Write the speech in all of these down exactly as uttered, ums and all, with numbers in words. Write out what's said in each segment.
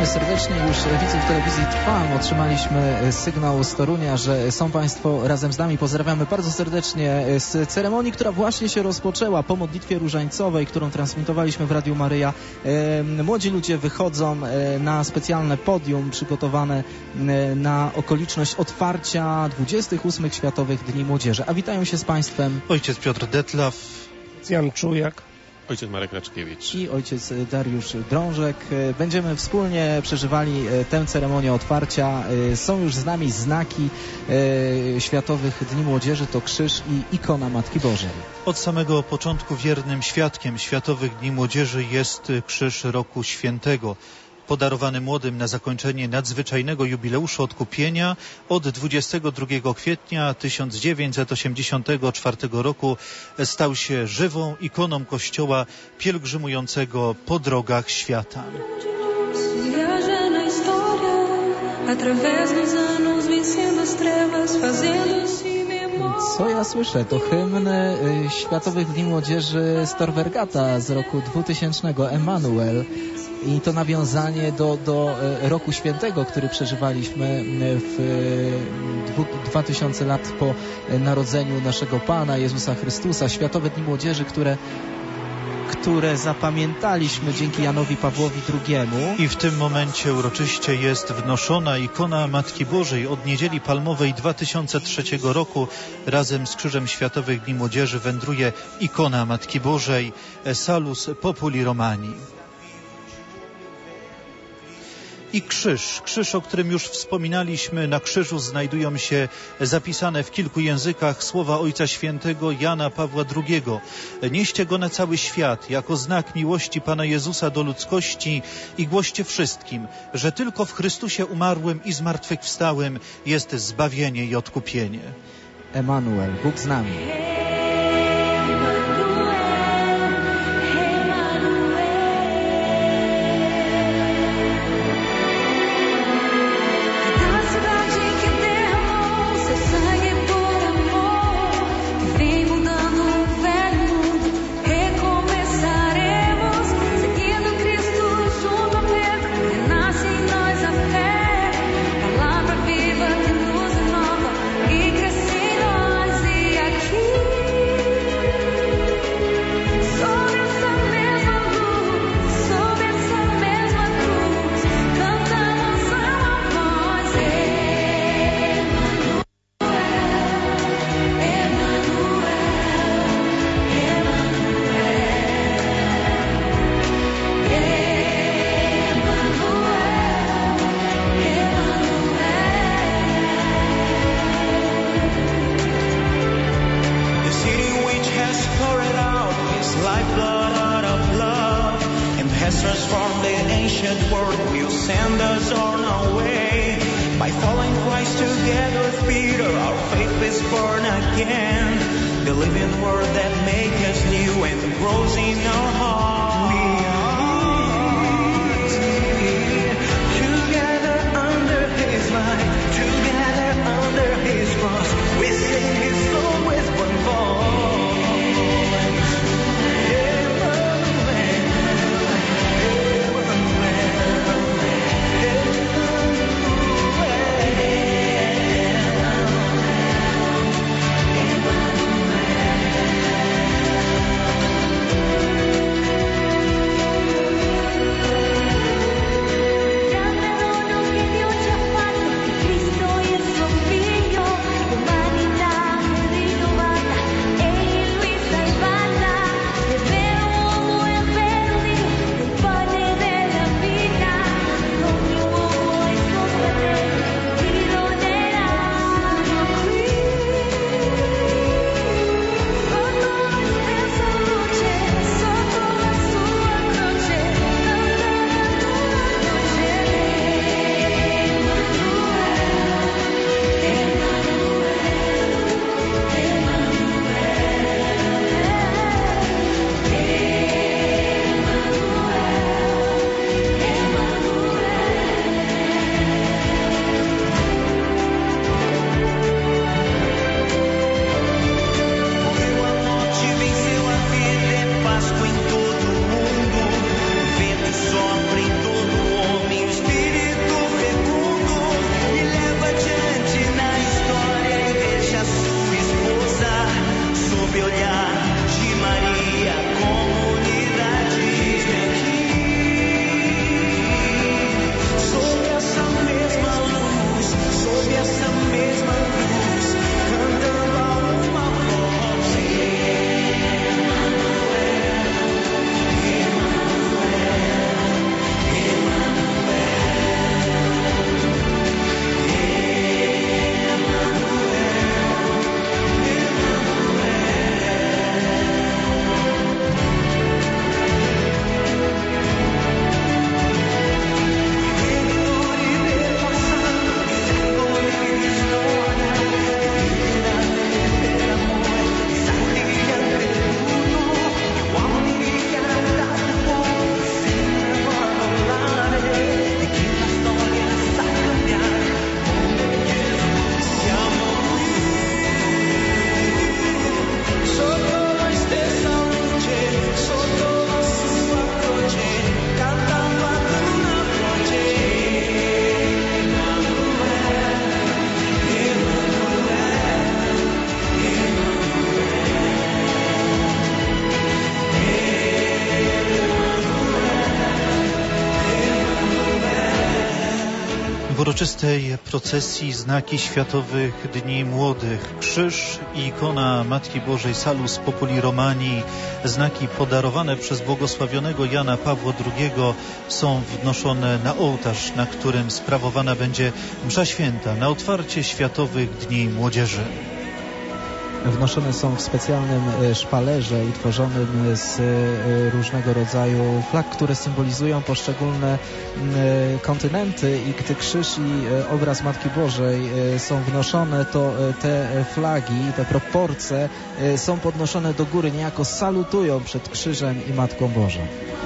serdecznie. Już widzów telewizji Trwam otrzymaliśmy sygnał z Torunia, że są Państwo razem z nami. Pozdrawiamy bardzo serdecznie z ceremonii, która właśnie się rozpoczęła po modlitwie różańcowej, którą transmitowaliśmy w Radiu Maryja. Młodzi ludzie wychodzą na specjalne podium przygotowane na okoliczność otwarcia dwudziestych ósmych Światowych Dni Młodzieży. A witają się z Państwem ojciec Piotr Detlaw, Jan Czujak, ojciec Marek Raczkiewicz i ojciec Dariusz Drążek. Będziemy wspólnie przeżywali tę ceremonię otwarcia. Są już z nami znaki Światowych Dni Młodzieży, to krzyż i ikona Matki Bożej. Od samego początku wiernym świadkiem Światowych Dni Młodzieży jest krzyż Roku Świętego, podarowany młodym na zakończenie nadzwyczajnego jubileuszu odkupienia. Od dwudziestego drugiego kwietnia tysiąc dziewięćset osiemdziesiątego czwartego roku stał się żywą ikoną Kościoła pielgrzymującego po drogach świata. Co ja słyszę? To hymn Światowych Dni Młodzieży z Torvergata z roku dwutysięcznego, Emanuel. I to nawiązanie do, do Roku Świętego, który przeżywaliśmy w dwa tysiące lat po narodzeniu naszego Pana Jezusa Chrystusa. Światowe Dni Młodzieży, które, które zapamiętaliśmy dzięki Janowi Pawłowi drugiemu. I w tym momencie uroczyście jest wnoszona ikona Matki Bożej. Od Niedzieli Palmowej dwa tysiące trzeciego roku razem z Krzyżem Światowych Dni Młodzieży wędruje ikona Matki Bożej, Salus Populi Romani. I krzyż, krzyż, o którym już wspominaliśmy. Na krzyżu znajdują się zapisane w kilku językach słowa Ojca Świętego Jana Pawła drugiego. Nieście go na cały świat jako znak miłości Pana Jezusa do ludzkości i głoście wszystkim, że tylko w Chrystusie umarłym i zmartwychwstałym jest zbawienie i odkupienie. Emanuel, Bóg z nami. uroczystej procesji znaki Światowych Dni Młodych. Krzyż i ikona Matki Bożej Salus Populi Romani, znaki podarowane przez błogosławionego Jana Pawła drugiego są wnoszone na ołtarz, na którym sprawowana będzie msza święta na otwarcie Światowych Dni Młodzieży. Wnoszone są w specjalnym szpalerze utworzonym z różnego rodzaju flag, które symbolizują poszczególne kontynenty, i gdy krzyż i obraz Matki Bożej są wnoszone, to te flagi, te proporcje są podnoszone do góry, niejako salutują przed krzyżem i Matką Bożą.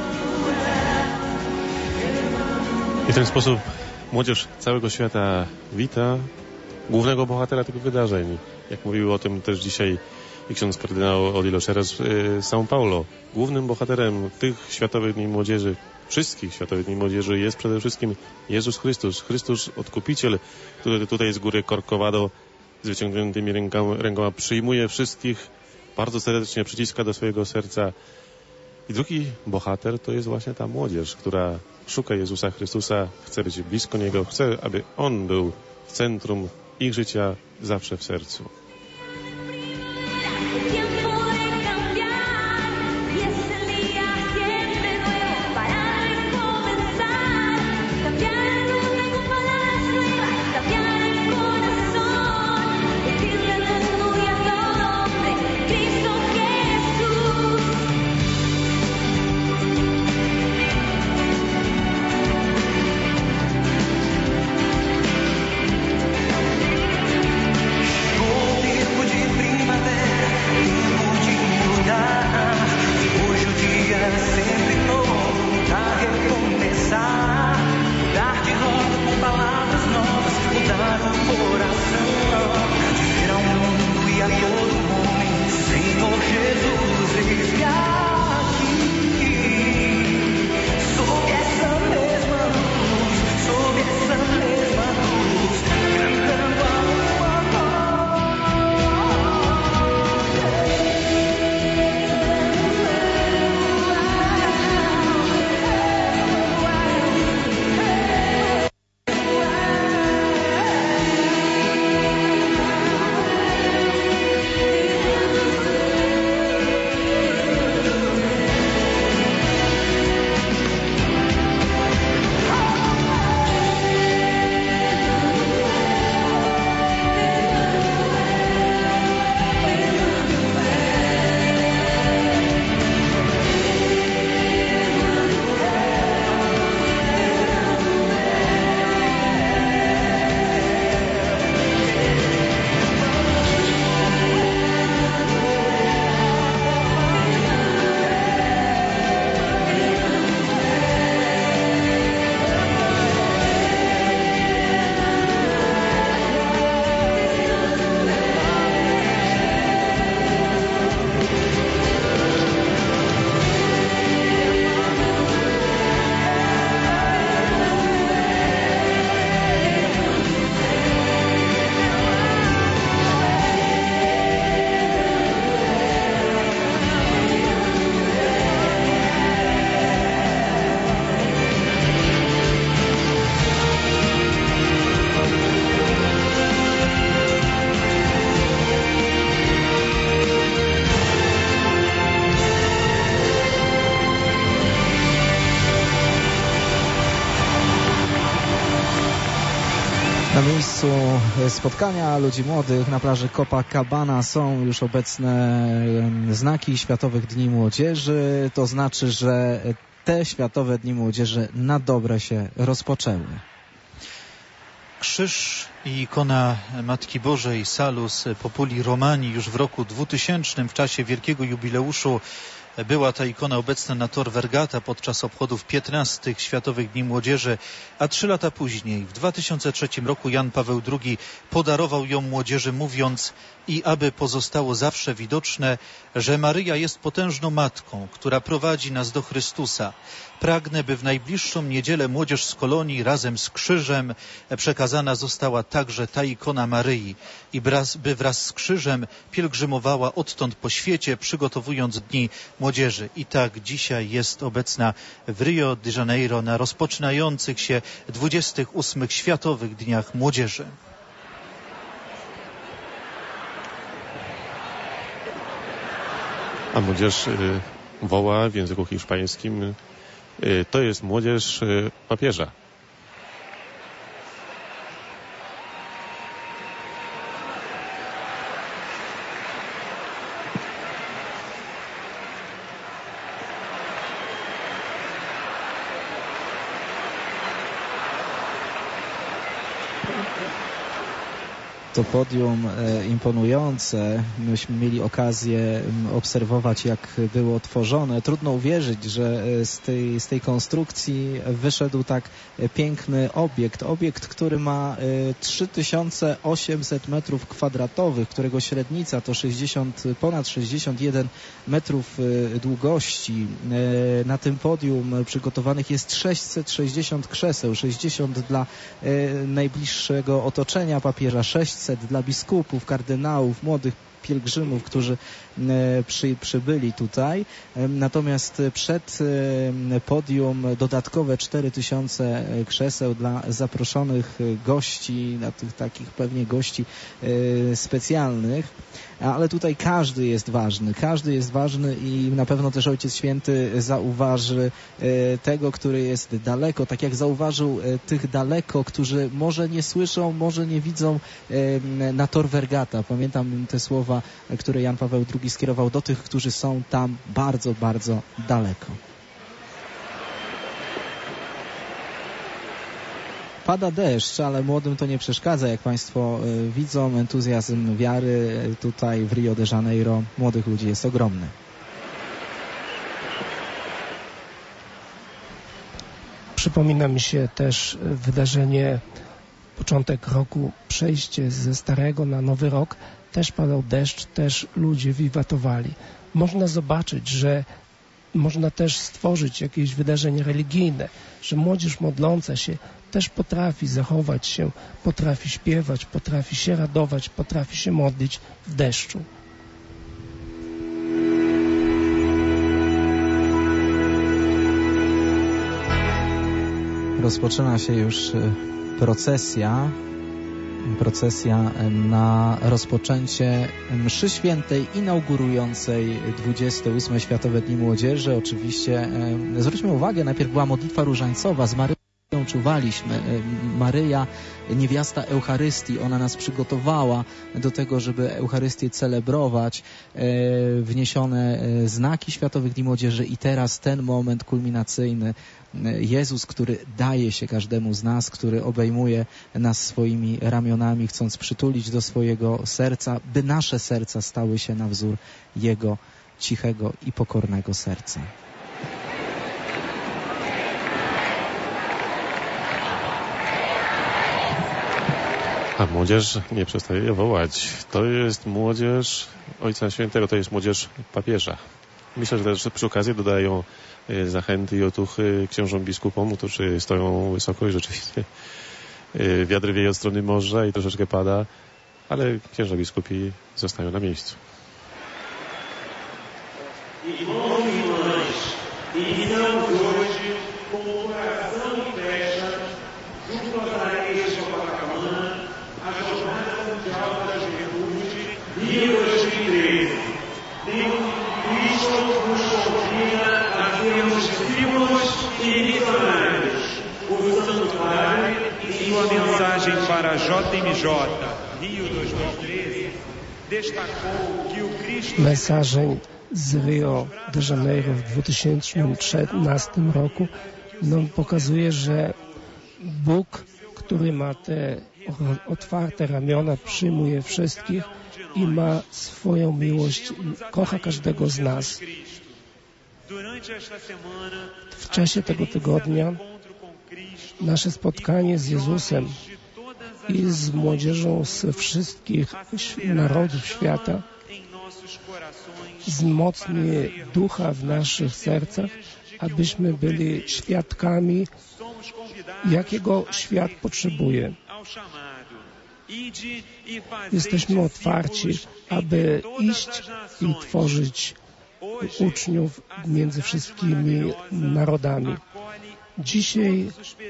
I w ten sposób młodzież całego świata wita głównego bohatera tych wydarzeń. Jak mówił o tym też dzisiaj i ksiądz kardynał Odilo Szerez z São Paulo. Głównym bohaterem tych Światowych Dni Młodzieży, wszystkich Światowych Dni Młodzieży, jest przede wszystkim Jezus Chrystus. Chrystus Odkupiciel, który tutaj z góry Corcovado z wyciągniętymi rękoma, rękoma przyjmuje wszystkich, bardzo serdecznie przyciska do swojego serca. I drugi bohater to jest właśnie ta młodzież, która szuka Jezusa Chrystusa, chce być blisko Niego, chce, aby On był w centrum ich życia, zawsze w sercu. Na miejscu spotkania ludzi młodych na plaży Copacabana są już obecne znaki Światowych Dni Młodzieży. To znaczy, że te Światowe Dni Młodzieży na dobre się rozpoczęły. Krzyż i ikona Matki Bożej Salus Populi Romani już w roku dwutysięcznym, w czasie wielkiego jubileuszu, była ta ikona obecna na Tor Vergata podczas obchodów piętnastych Światowych Dni Młodzieży, a trzy lata później, w dwa tysiące trzecim roku, Jan Paweł drugi podarował ją młodzieży, mówiąc: i aby pozostało zawsze widoczne, że Maryja jest potężną matką, która prowadzi nas do Chrystusa. Pragnę, by w najbliższą niedzielę młodzież z Kolonii razem z krzyżem przekazana została także ta ikona Maryi i by wraz z krzyżem pielgrzymowała odtąd po świecie, przygotowując dni młodzieży. I tak dzisiaj jest obecna w Rio de Janeiro na rozpoczynających się dwudziestych ósmych Światowych Dniach Młodzieży. A młodzież y, woła w języku hiszpańskim, y, to jest młodzież y, papieża. To podium e, imponujące. Myśmy mieli okazję obserwować, jak było tworzone. Trudno uwierzyć, że z tej, z tej konstrukcji wyszedł tak piękny obiekt. Obiekt, który ma e, trzy tysiące osiemset metrów kwadratowych, którego średnica to sześćdziesiąt, ponad sześćdziesiąt jeden metrów e, długości. E, na tym podium przygotowanych jest sześćset sześćdziesiąt krzeseł, sześćdziesiąt dla e, najbliższego otoczenia papieża, sześćset dla biskupów, kardynałów, młodych pielgrzymów, którzy przy, przybyli tutaj. Natomiast przed podium dodatkowe cztery tysiące krzeseł dla zaproszonych gości, dla tych takich pewnie gości specjalnych. Ale tutaj każdy jest ważny, każdy jest ważny i na pewno też Ojciec Święty zauważy tego, który jest daleko, tak jak zauważył tych daleko, którzy może nie słyszą, może nie widzą na Tor Vergata. Pamiętam te słowa, które Jan Paweł drugi skierował do tych, którzy są tam bardzo, bardzo daleko. Pada deszcz, ale młodym to nie przeszkadza. Jak Państwo y, widzą, entuzjazm wiary tutaj w Rio de Janeiro młodych ludzi jest ogromny. Przypomina mi się też wydarzenie, początek roku, przejście ze starego na nowy rok. Też padał deszcz, też ludzie wiwatowali. Można zobaczyć, że można też stworzyć jakieś wydarzenia religijne, że młodzież modląca się też potrafi zachować się, potrafi śpiewać, potrafi się radować, potrafi się modlić w deszczu. Rozpoczyna się już procesja, procesja na rozpoczęcie mszy świętej inaugurującej dwudzieste ósme Światowe Dni Młodzieży. Oczywiście zwróćmy uwagę, najpierw była modlitwa różańcowa z Maryją. Czuwaliśmy. Maryja, niewiasta Eucharystii, ona nas przygotowała do tego, żeby Eucharystię celebrować, wniesione znaki Światowych Dni Młodzieży i teraz ten moment kulminacyjny. Jezus, który daje się każdemu z nas, który obejmuje nas swoimi ramionami, chcąc przytulić do swojego serca, by nasze serca stały się na wzór Jego cichego i pokornego serca. A młodzież nie przestaje wołać. To jest młodzież Ojca Świętego, to jest młodzież papieża. Myślę, że też przy okazji dodają zachęty i otuchy księżom biskupom, którzy stoją wysoko i rzeczywiście wiatr wieje od strony morza i troszeczkę pada, ale księża biskupi zostają na miejscu. Sua mensagem para J M J Rio dwa tysiące treze destacou que o Cristo Mesażeń z Rio de Janeiro w dwa tysiące trzynastym roku nam pokazuje, że Bóg, który ma te otwarte ramiona, przyjmuje wszystkich i ma swoją miłość, kocha każdego z nas. W czasie tego tygodnia nasze spotkanie z Jezusem i z młodzieżą ze wszystkich narodów świata wzmocni ducha w naszych sercach, abyśmy byli świadkami, jakiego świat potrzebuje. Jesteśmy otwarci, aby iść i tworzyć uczniów między wszystkimi narodami. Dzisiaj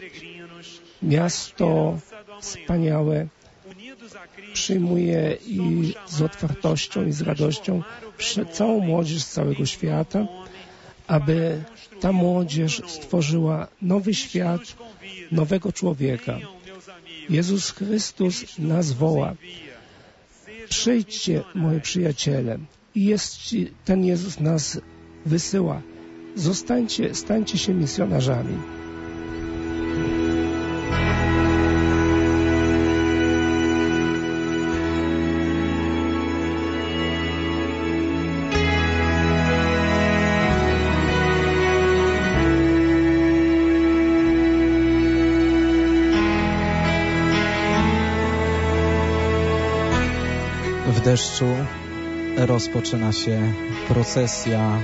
miasto wspaniałe przyjmuje i z otwartością i z radością całą młodzież z całego świata, aby ta młodzież stworzyła nowy świat, nowego człowieka. Jezus Chrystus nas woła. Przyjdźcie, moi przyjaciele. I jest, ten Jezus nas wysyła. Zostańcie, stańcie się misjonarzami. W deszczu rozpoczyna się procesja,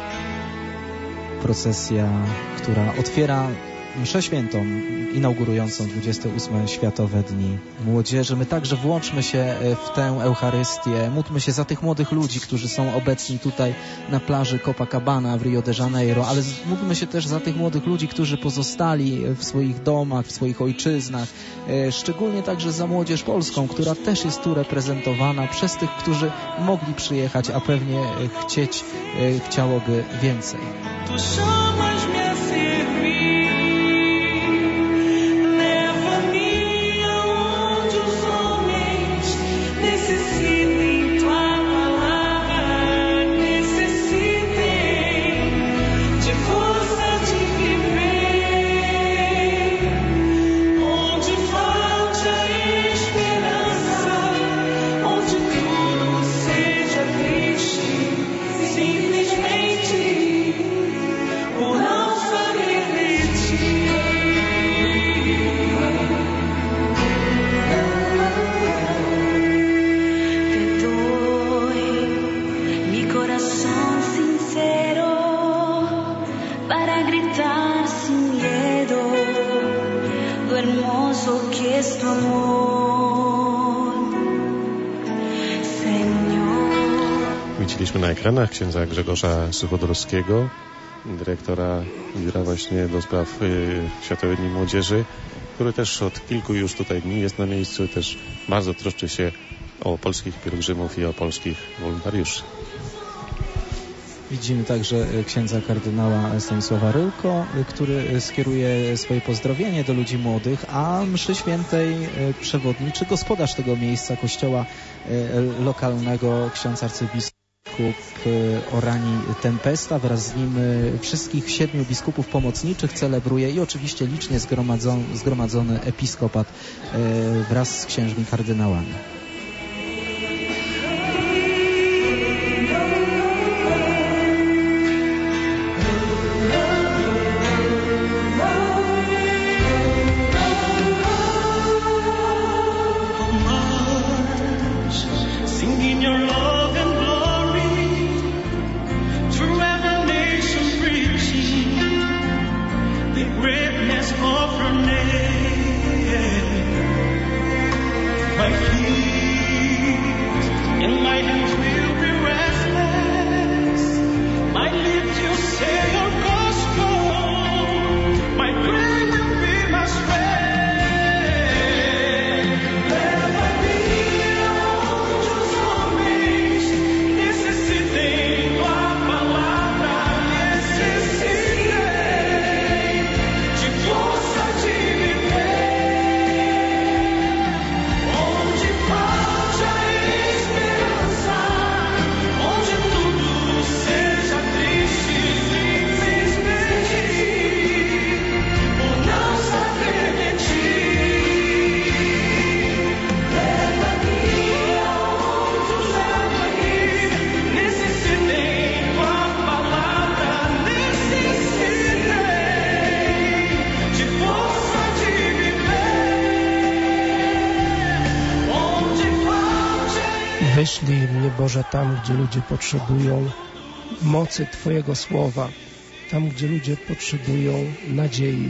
procesja, która otwiera mszę świętą inaugurującą dwudzieste ósme Światowe Dni Młodzieży. My także włączmy się w tę Eucharystię, módlmy się za tych młodych ludzi, którzy są obecni tutaj na plaży Copacabana w Rio de Janeiro, ale módlmy się też za tych młodych ludzi, którzy pozostali w swoich domach, w swoich ojczyznach, szczególnie także za młodzież polską, która też jest tu reprezentowana przez tych, którzy mogli przyjechać, a pewnie chcieć, chciałoby więcej. Widzieliśmy na ekranach księdza Grzegorza Suchodolskiego, dyrektora biura właśnie do spraw y, Światowych Dni Młodzieży, który też od kilku już tutaj dni jest na miejscu i też bardzo troszczy się o polskich pielgrzymów i o polskich wolontariuszy. Widzimy także księdza kardynała Stanisława Ryłko, który skieruje swoje pozdrowienie do ludzi młodych, a mszy świętej przewodniczy gospodarz tego miejsca, kościoła lokalnego, ksiądz arcybiskup Orani Tempesta. Wraz z nim wszystkich siedmiu biskupów pomocniczych celebruje i oczywiście licznie zgromadzony, zgromadzony episkopat wraz z księżmi kardynałami. Wyślij mnie, Boże, tam, gdzie ludzie potrzebują mocy Twojego słowa, tam, gdzie ludzie potrzebują nadziei.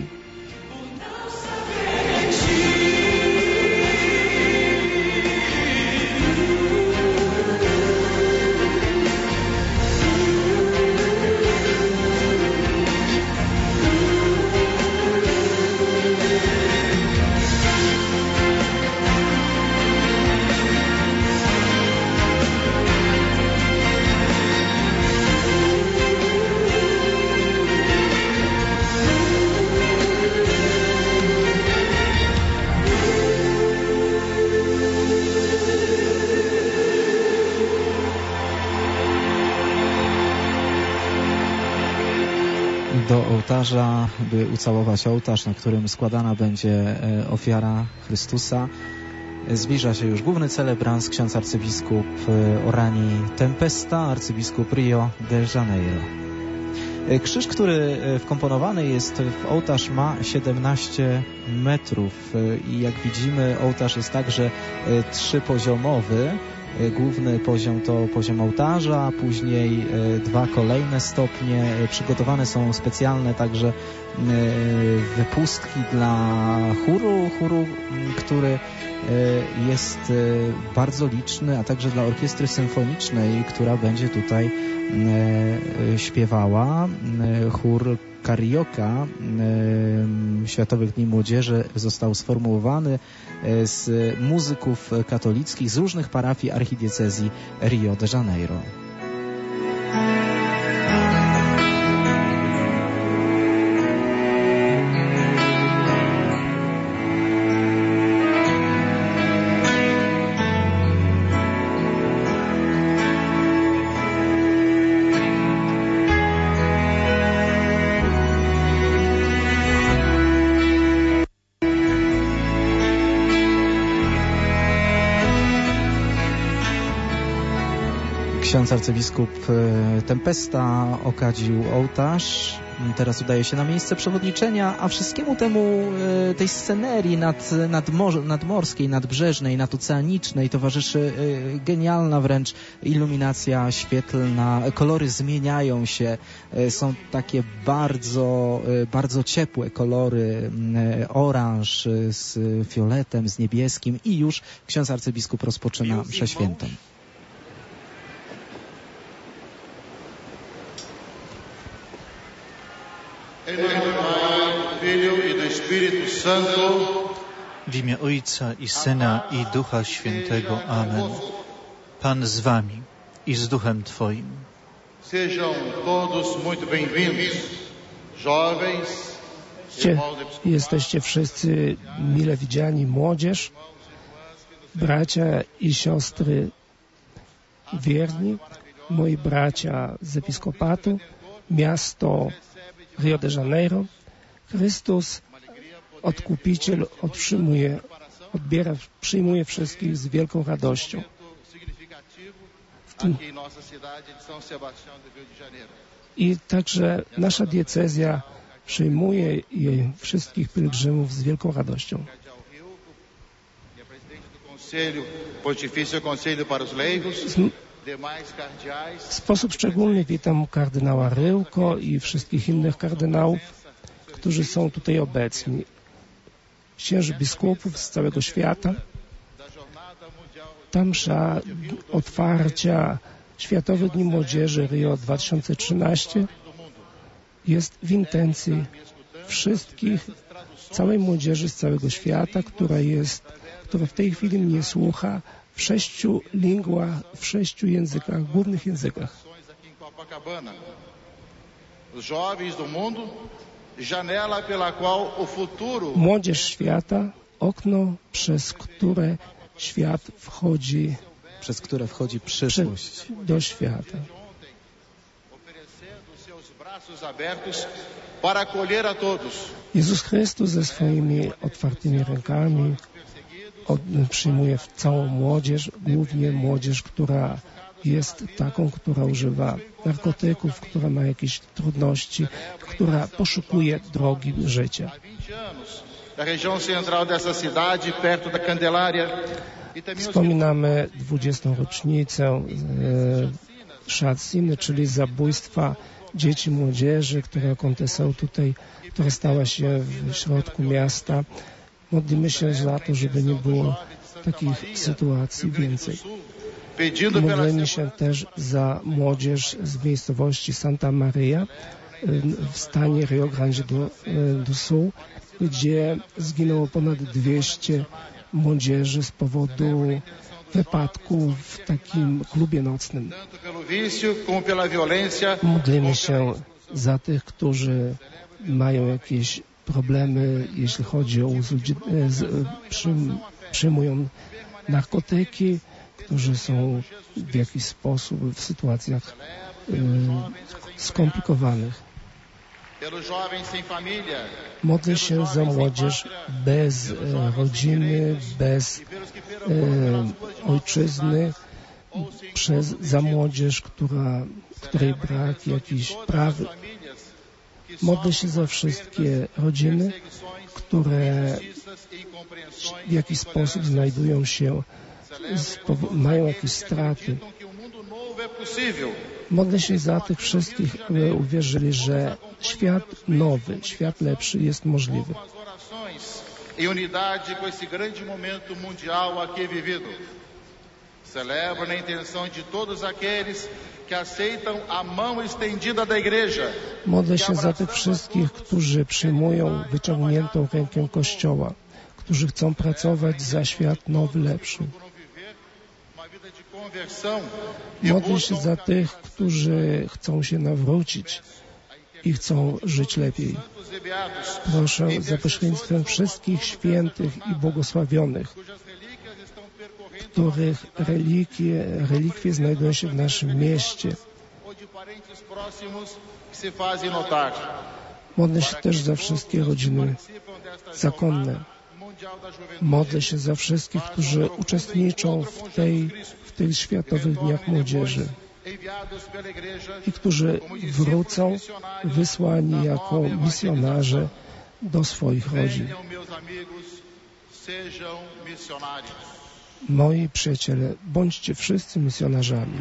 do ołtarza, by ucałować ołtarz, na którym składana będzie ofiara Chrystusa. Zbliża się już główny celebrant, ksiądz arcybiskup Orani Tempesta, arcybiskup Rio de Janeiro. Krzyż, który wkomponowany jest w ołtarz, ma siedemnaście metrów i jak widzimy, ołtarz jest także trzypoziomowy. Główny poziom to poziom ołtarza, później dwa kolejne stopnie. Przygotowane są specjalne także wypustki dla chóru, chóru, który jest bardzo liczny, a także dla orkiestry symfonicznej, która będzie tutaj śpiewała. Chór Carioca Światowych Dni Młodzieży został sformułowany z muzyków katolickich z różnych parafii archidiecezji Rio de Janeiro. Ksiądz arcybiskup Tempesta okadził ołtarz. Teraz udaje się na miejsce przewodniczenia, a wszystkiemu temu, tej scenerii nad, nadmor, nadmorskiej, nadbrzeżnej, nadoceanicznej towarzyszy genialna wręcz iluminacja świetlna. Kolory zmieniają się. Są takie bardzo, bardzo ciepłe kolory. Oranż z fioletem, z niebieskim i już ksiądz arcybiskup rozpoczyna mszę świętą. W imię Ojca i Syna i Ducha Świętego. Amen. Pan z wami i z Duchem Twoim. Sejam todos muito bem-vindos, jovens. Jesteście wszyscy mile widziani, młodzież, bracia i siostry wierni, moi bracia z episkopatu, miasto Rio de Janeiro. Chrystus, Odkupiciel, otrzymuje, odbiera, przyjmuje wszystkich z wielką radością. W tym... I także nasza diecezja przyjmuje jej wszystkich pielgrzymów z wielką radością. W sposób szczególny witam kardynała Ryłko i wszystkich innych kardynałów, którzy są tutaj obecni. Księży biskupów z całego świata. Ta msza otwarcia Światowych Dni Młodzieży Rio dwa tysiące trzynaście jest w intencji wszystkich, całej młodzieży z całego świata, która jest, która w tej chwili mnie słucha w sześciu lingwach, w sześciu językach, głównych językach. Młodzież świata, okno, przez które świat wchodzi, przez które wchodzi przyszłość do świata. Jezus Chrystus ze swoimi otwartymi rękami od, przyjmuje całą młodzież, głównie młodzież, która jest taką, która używa narkotyków, która ma jakieś trudności, która poszukuje drogi życia. Wspominamy dwudziestą rocznicę e, Szatziny, czyli zabójstwa dzieci młodzieży, która kontesał tutaj, która stała się w środku miasta. Modlimy się za to, żeby nie było takich sytuacji więcej. Modlimy się też za młodzież z miejscowości Santa Maria w stanie Rio Grande do, do Sul, gdzie zginęło ponad dwieście młodzieży z powodu wypadku w takim klubie nocnym. Modlimy się za tych, którzy mają jakieś problemy, jeśli chodzi o uzur, przyjmują narkotyki, którzy są w jakiś sposób w sytuacjach y, skomplikowanych. Modlę się za młodzież bez e, rodziny, bez e, ojczyzny, przez, za młodzież, która, której brak jakichś praw. Modlę się za wszystkie rodziny, które w jakiś sposób znajdują się, mają jakieś straty. Modlę się za tych wszystkich, którzy uwierzyli, że świat nowy, świat lepszy jest możliwy. Em unidade com esse grande momento mundial aqui vivido. Celebro na intenção de todos aqueles que aceitam a mão estendida da igreja. Modlę się za tych wszystkich, którzy przyjmują wyciągniętą rękę Kościoła, którzy chcą pracować za świat nowy, lepszy. Modlę się za tych, którzy chcą się nawrócić i chcą żyć lepiej. Proszę za pośrednictwem wszystkich świętych i błogosławionych, których relikwie, relikwie znajdują się w naszym mieście. Modlę się też za wszystkie rodziny zakonne. Modlę się za wszystkich, którzy uczestniczą w, tej, w tych Światowych Dniach Młodzieży i którzy wrócą wysłani jako misjonarze do swoich rodzin. Moi przyjaciele, bądźcie wszyscy misjonarzami.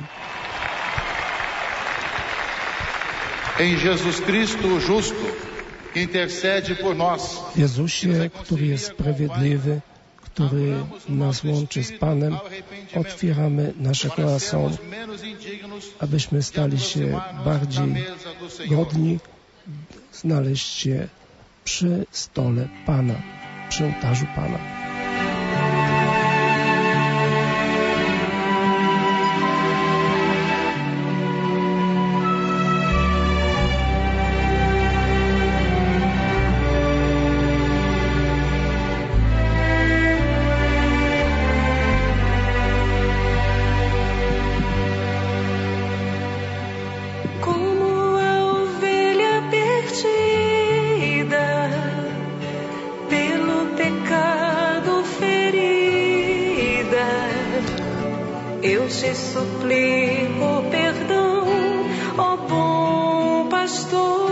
Em Jesus Cristo justo, que intercede por nós. W Jezusie, który jest sprawiedliwy, który nas łączy z Panem, otwieramy nasze corazon, abyśmy stali się bardziej godni znaleźć się przy stole Pana, przy ołtarzu Pana. Eu te suplico perdão, ó bom pastor.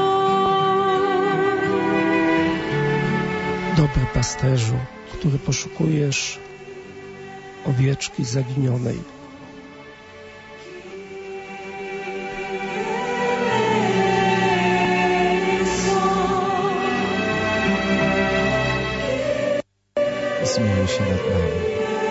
Dobry pasterzu, który poszukujesz owieczki zaginionej. Zmiłuj się nad nami.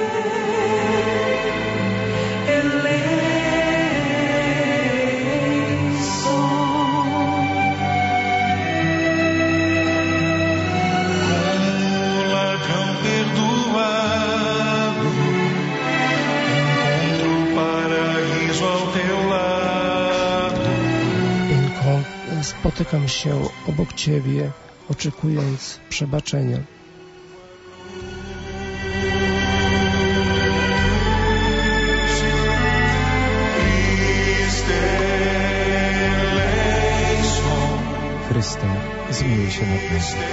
Spotykam się obok Ciebie, oczekując przebaczenia. Chryste, zmiłuj się nad nami.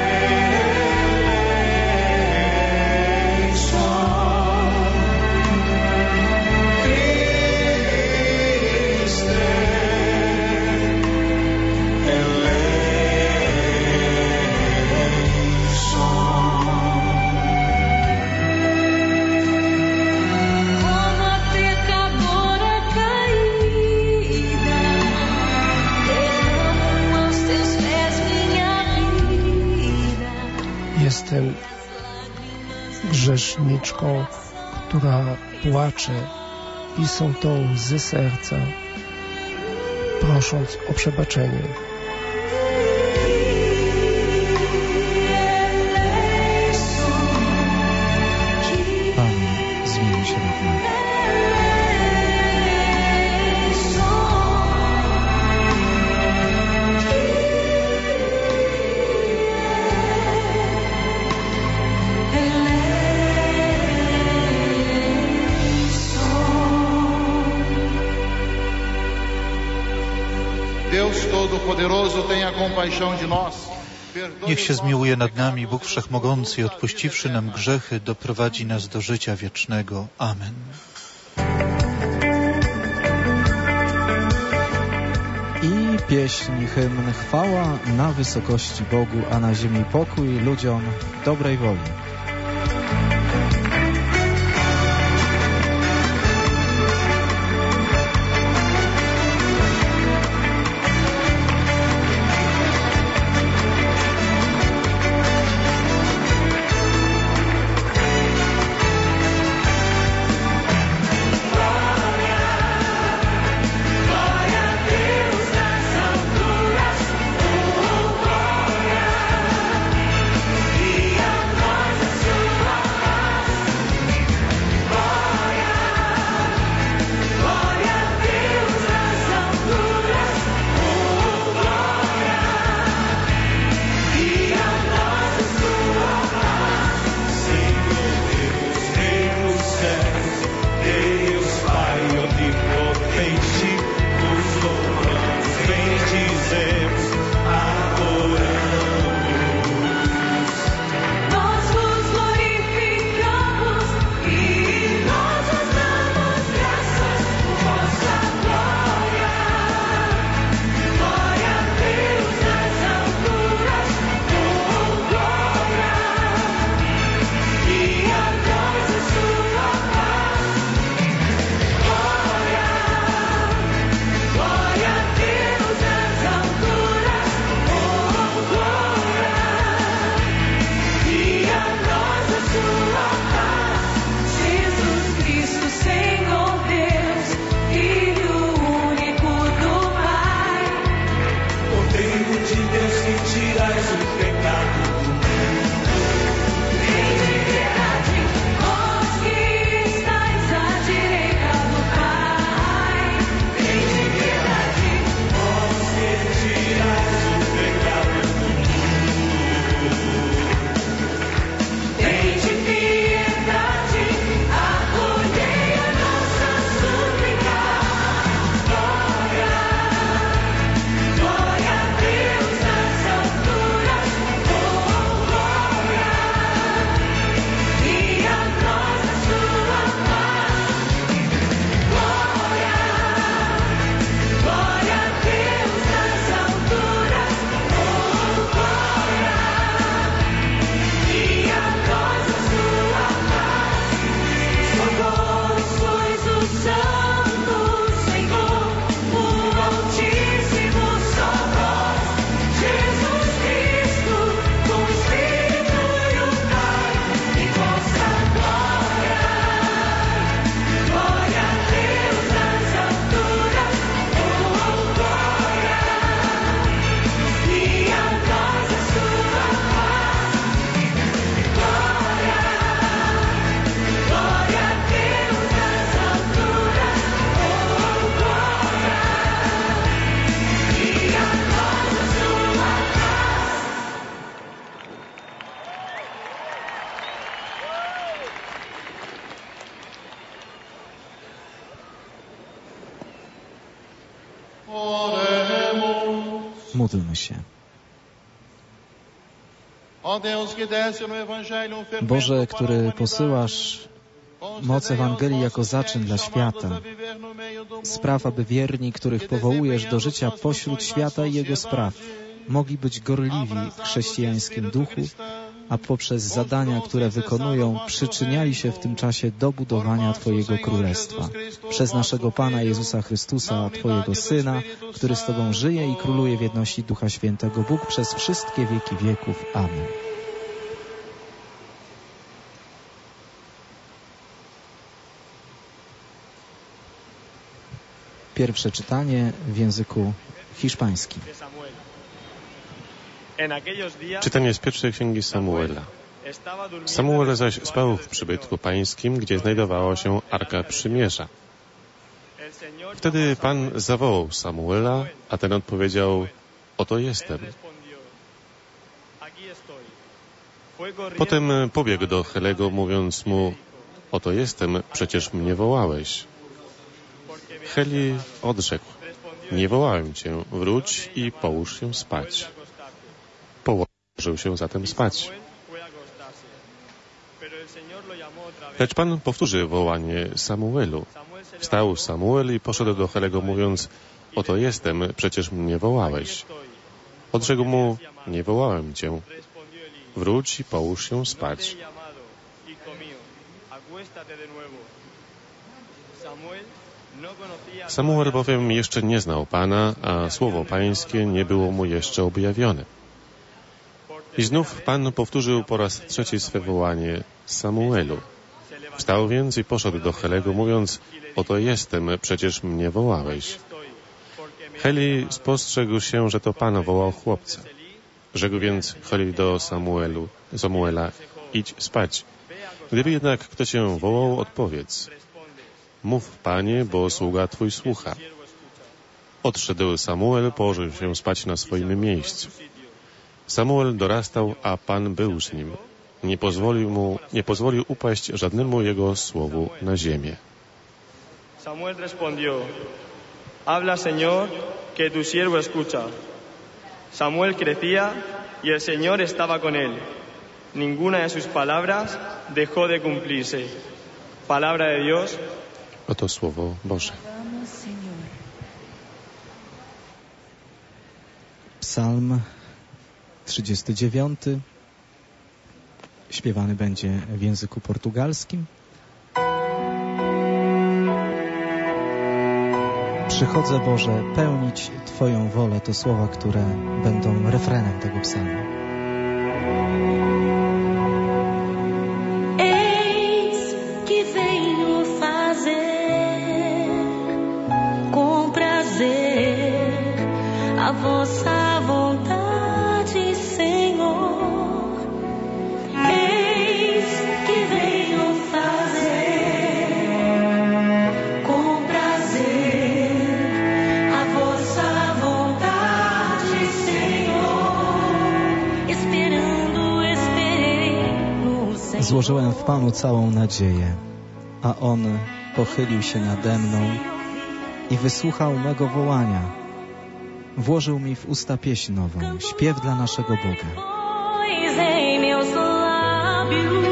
Jestem grzeszniczką, która płacze i są to łzy serca, prosząc o przebaczenie. Panie, zmiłuj się nad nami. Deus Todo-Poderoso tenha compaixão de nós. Niech się zmiłuje nad nami Bóg Wszechmogący i odpuściwszy nam grzechy, doprowadzi nas do życia wiecznego. Amen. I pieśń, hymn, chwała na wysokości Bogu, a na ziemi pokój ludziom dobrej woli. Módlmy się. Boże, który posyłasz moc Ewangelii jako zaczyn dla świata, spraw, aby wierni, których powołujesz do życia pośród świata i jego spraw, mogli być gorliwi w chrześcijańskim duchu, a poprzez zadania, które wykonują, przyczyniali się w tym czasie do budowania Twojego Królestwa. Przez naszego Pana Jezusa Chrystusa, Twojego Syna, który z Tobą żyje i króluje w jedności Ducha Świętego, Bóg przez wszystkie wieki wieków. Amen. Pierwsze czytanie w języku hiszpańskim. Czytanie z pierwszej księgi Samuela. Samuel zaś spał w przybytku pańskim, gdzie znajdowała się Arka Przymierza. Wtedy Pan zawołał Samuela, a ten odpowiedział: oto jestem. Potem pobiegł do Helego, mówiąc mu: oto jestem, przecież mnie wołałeś. Heli odrzekł: nie wołałem cię, wróć i połóż się spać. Położył się zatem spać. Lecz Pan powtórzył wołanie Samuelu. Wstał Samuel i poszedł do Helego, mówiąc: oto jestem, przecież mnie wołałeś. Odrzekł mu: nie wołałem cię. Wróć i połóż się spać. Samuel bowiem jeszcze nie znał Pana, a słowo Pańskie nie było mu jeszcze objawione. I znów Pan powtórzył po raz trzeci swe wołanie Samuelu. Wstał więc i poszedł do Helego, mówiąc: oto jestem, przecież mnie wołałeś. Heli spostrzegł się, że to Pan wołał chłopca. Rzekł więc Heli do Samuelu, Samuela: idź spać. Gdyby jednak kto cię wołał, odpowiedz: mów, Panie, bo sługa Twój słucha. Odszedł Samuel, położył się spać na swoim miejscu. Samuel dorastał, a Pan był z nim. Nie pozwolił mu, nie pozwolił upaść żadnemu jego słowu na ziemię. Samuel respondió: habla, Señor, que tu siervo escucha. Samuel crecía y el Señor estaba con él. Ninguna de sus palabras dejó de cumplirse. Palabra de Dios. Oto słowo Boże. Psalm trzydziesty dziewiąty. Śpiewany będzie w języku portugalskim. Przychodzę, Boże, pełnić Twoją wolę. To słowa, które będą refrenem tego psalmu. Eis que venho fazer com prazer a vossa vontade, Senhor. Eis que venho fazer com prazer a vossa vontade, Senhor. Esperando, esperei no Senhor. Złożyłem w Panu całą nadzieję, a On pochylił się nade mną i wysłuchał mego wołania. Włożył mi w usta pieśń nową, śpiew dla naszego Boga. Pois em meus lábios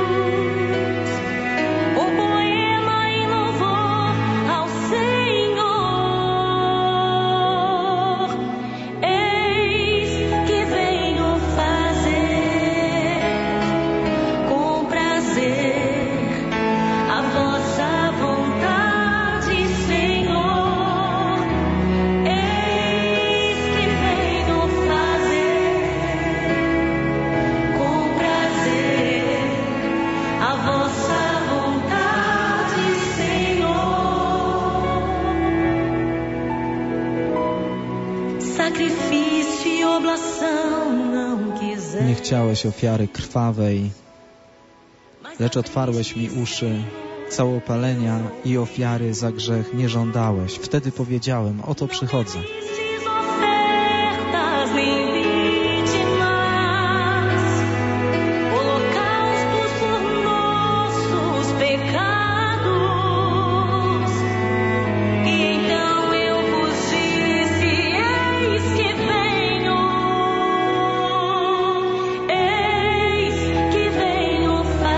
o poema em louvor ao Senhor. Eis que venho fazer com prazer a vossa vontade, Senhor. Eis que venho fazer com prazer a vossa vontade, Senhor. Sacrifício e oblação não quiser. Nie chciałeś ofiary krwawej, lecz otwarłeś mi uszy. Całopalenia i ofiary za grzech nie żądałeś. Wtedy powiedziałem: oto przychodzę. Tristes ofertas nem vítimas, holocaustos por nossos pecados. E então eu vos disse: eis que venho, eis que venho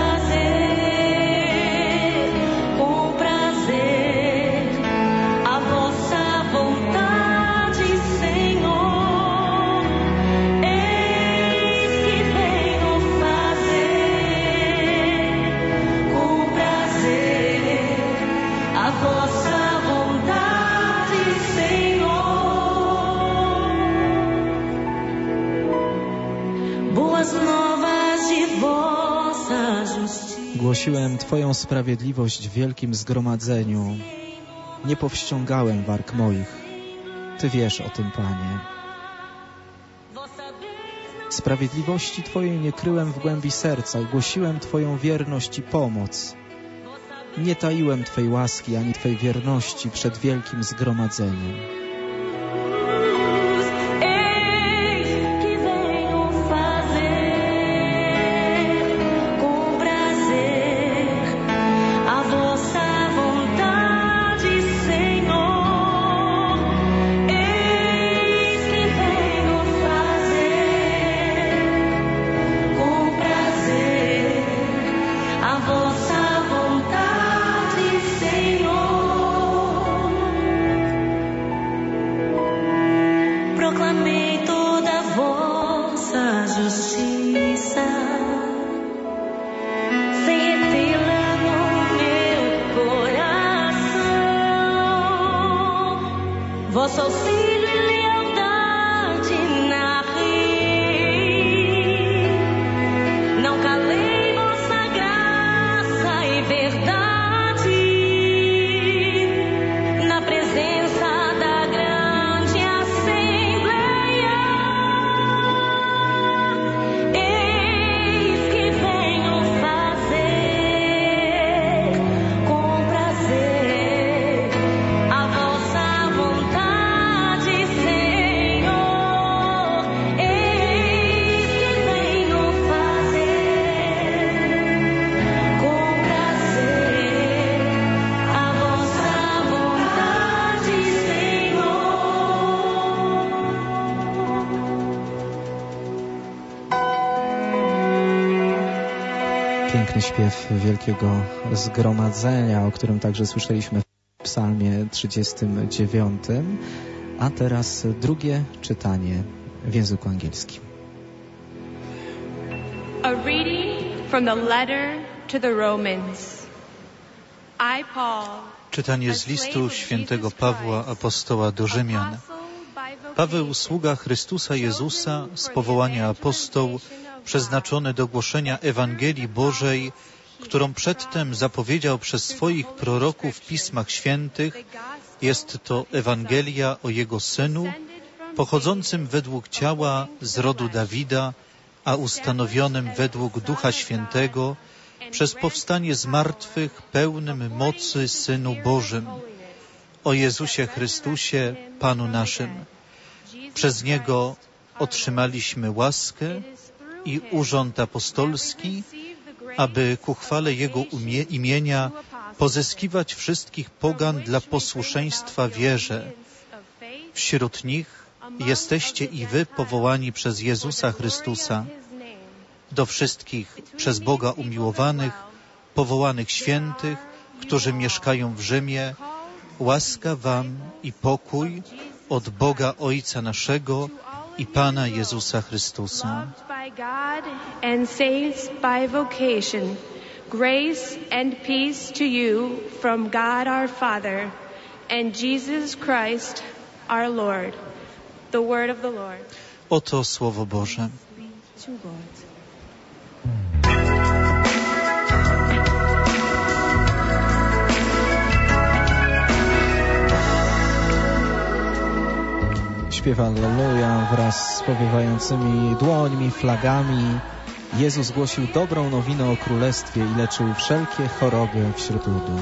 fazer com prazer a vossa vontade, Senhor. Eis que venho fazer com prazer a vossa vontade, Senhor. Boas novas de vossa justiça. Głosiłem Twoją sprawiedliwość w wielkim zgromadzeniu. Nie powściągałem warg moich. Ty wiesz o tym, Panie. Sprawiedliwości Twojej nie kryłem w głębi serca. Głosiłem Twoją wierność i pomoc. Nie taiłem Twej łaski ani Twej wierności przed wielkim zgromadzeniem. Eis que venho fazer com prazer a vossa vontade, Senhor. Eis Piękny śpiew Wielkiego Zgromadzenia, o którym także słyszeliśmy w psalmie trzydziestym dziewiątym, a teraz drugie czytanie w języku angielskim. A reading from the letter to the Romans. I, Paul, Czytanie z listu świętego Pawła, apostoła do Rzymian. Paweł, sługa Chrystusa Jezusa, z powołania apostoł, przeznaczony do głoszenia Ewangelii Bożej, którą przedtem zapowiedział przez swoich proroków w Pismach Świętych. Jest to Ewangelia o Jego Synu, pochodzącym według ciała z rodu Dawida, a ustanowionym według Ducha Świętego, przez powstanie z martwych, pełnym mocy Synu Bożym, o Jezusie Chrystusie, Panu naszym. Przez Niego otrzymaliśmy łaskę i urząd apostolski, aby ku chwale Jego umie, imienia pozyskiwać wszystkich pogan dla posłuszeństwa wierze. Wśród nich jesteście i wy powołani przez Jezusa Chrystusa. Do wszystkich przez Boga umiłowanych, powołanych świętych, którzy mieszkają w Rzymie, łaska wam i pokój od Boga Ojca naszego i Pana Jezusa Chrystusa. Grace and peace to you from God our Father and Jesus Christ our Lord. The word of the Lord. Oto Słowo Boże. Śpiewa Alleluja wraz z powiewającymi dłońmi, flagami. Jezus głosił dobrą nowinę o Królestwie i leczył wszelkie choroby wśród ludu.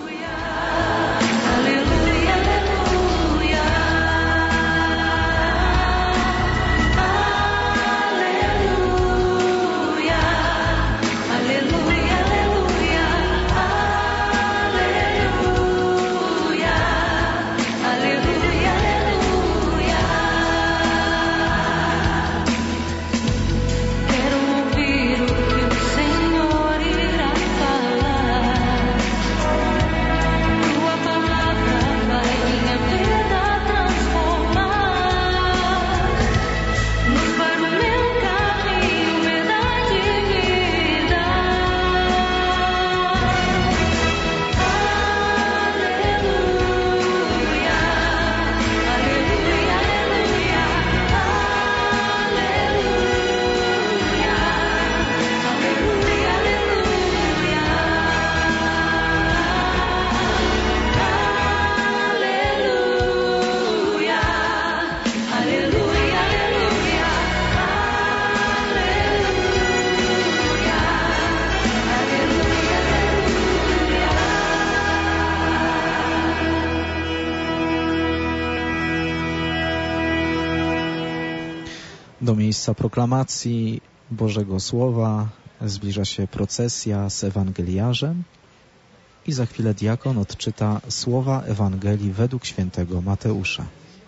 Do miejsca proklamacji Bożego Słowa zbliża się procesja z Ewangeliarzem i za chwilę diakon odczyta słowa Ewangelii według świętego Mateusza.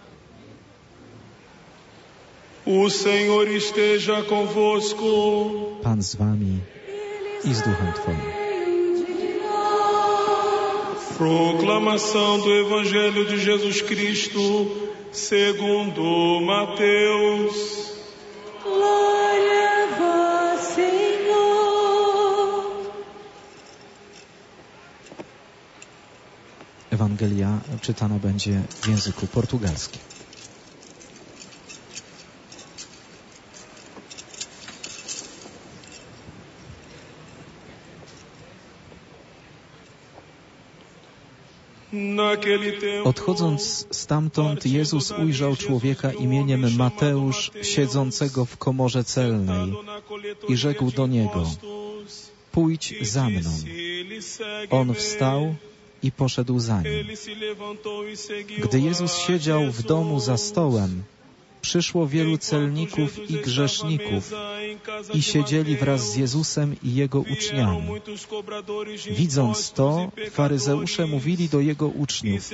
O Senhor esteja convosco. Pan z wami i z duchem Twoim. Proclamação do Evangelho de Jesus Cristo segundo Mateus. Glória a vós, Senhor. Ewangelia czytana będzie w języku portugalskim. Odchodząc stamtąd, Jezus ujrzał człowieka imieniem Mateusz, siedzącego w komorze celnej i rzekł do niego: pójdź za mną. On wstał i poszedł za nim. Gdy Jezus siedział w domu za stołem, przyszło wielu celników i grzeszników i siedzieli wraz z Jezusem i Jego uczniami. Widząc to, faryzeusze mówili do Jego uczniów: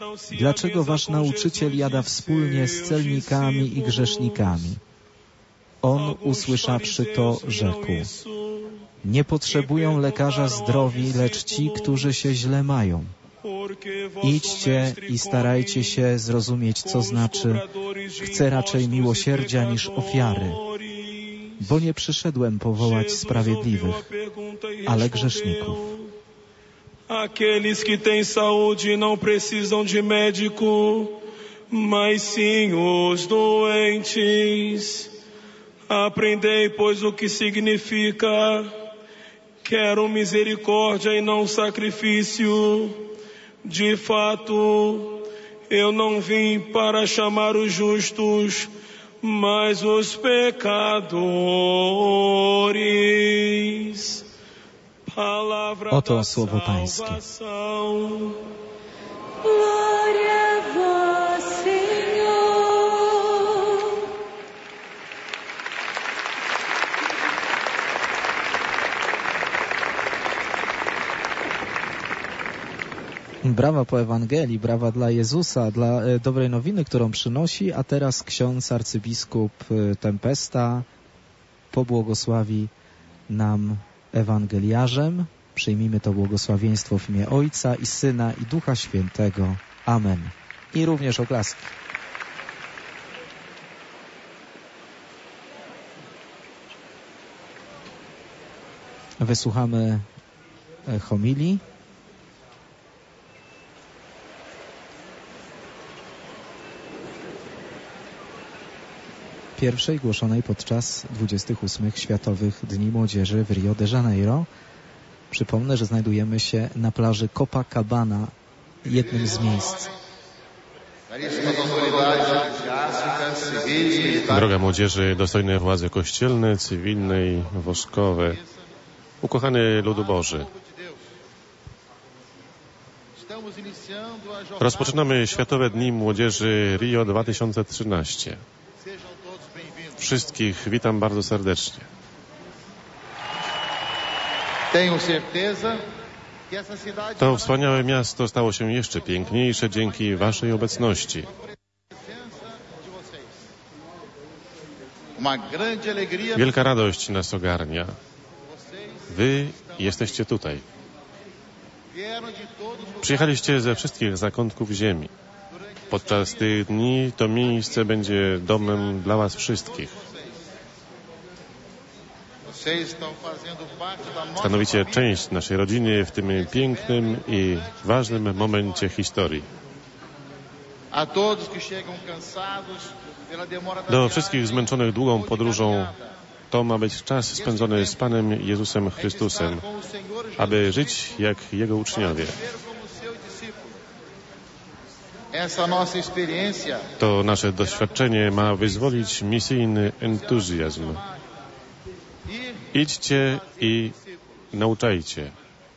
dlaczego wasz nauczyciel jada wspólnie z celnikami i grzesznikami? On, usłyszawszy to, rzekł: nie potrzebują lekarza zdrowi, lecz ci, którzy się źle mają. Idźcie i starajcie się zrozumieć, co znaczy: chcę raczej miłosierdzia niż ofiary, bo nie przyszedłem powołać sprawiedliwych, ale grzeszników. Aqueles que têm saúde não precisam de médico, mas sim os doentes. Aprendei, pois, o que significa: quero misericórdia e não sacrifício. De fato, eu não vim para chamar os justos, mas os pecadores. Oto słowo Pańskie. Glória a vós, Senhor. Brawa po Ewangelii, brawa dla Jezusa, dla e, dobrej nowiny, którą przynosi, a teraz ksiądz arcybiskup e, Tempesta pobłogosławi nam ewangeliarzem. Przyjmijmy to błogosławieństwo w imię Ojca i Syna i Ducha Świętego. Amen. I również oklaski. Wysłuchamy homilii. Pierwszej głoszonej podczas dwudziestych ósmych Światowych Dni Młodzieży w Rio de Janeiro. Przypomnę, że znajdujemy się na plaży Copacabana, jednym z miejsc. Droga młodzieży, dostojne władze kościelne, cywilne i woskowe, ukochany ludu Boży. Rozpoczynamy Światowe Dni Młodzieży Rio dwa tysiące trzynaście. Wszystkich witam bardzo serdecznie. To wspaniałe miasto stało się jeszcze piękniejsze dzięki waszej obecności. Wielka radość nas ogarnia. Wy jesteście tutaj. Przyjechaliście ze wszystkich zakątków ziemi. Podczas tych dni to miejsce będzie domem dla was wszystkich. Stanowicie część naszej rodziny w tym pięknym i ważnym momencie historii. Do wszystkich zmęczonych długą podróżą, to ma być czas spędzony z Panem Jezusem Chrystusem, aby żyć jak Jego uczniowie. To nasze doświadczenie ma wyzwolić misyjny entuzjazm. Idźcie i nauczajcie.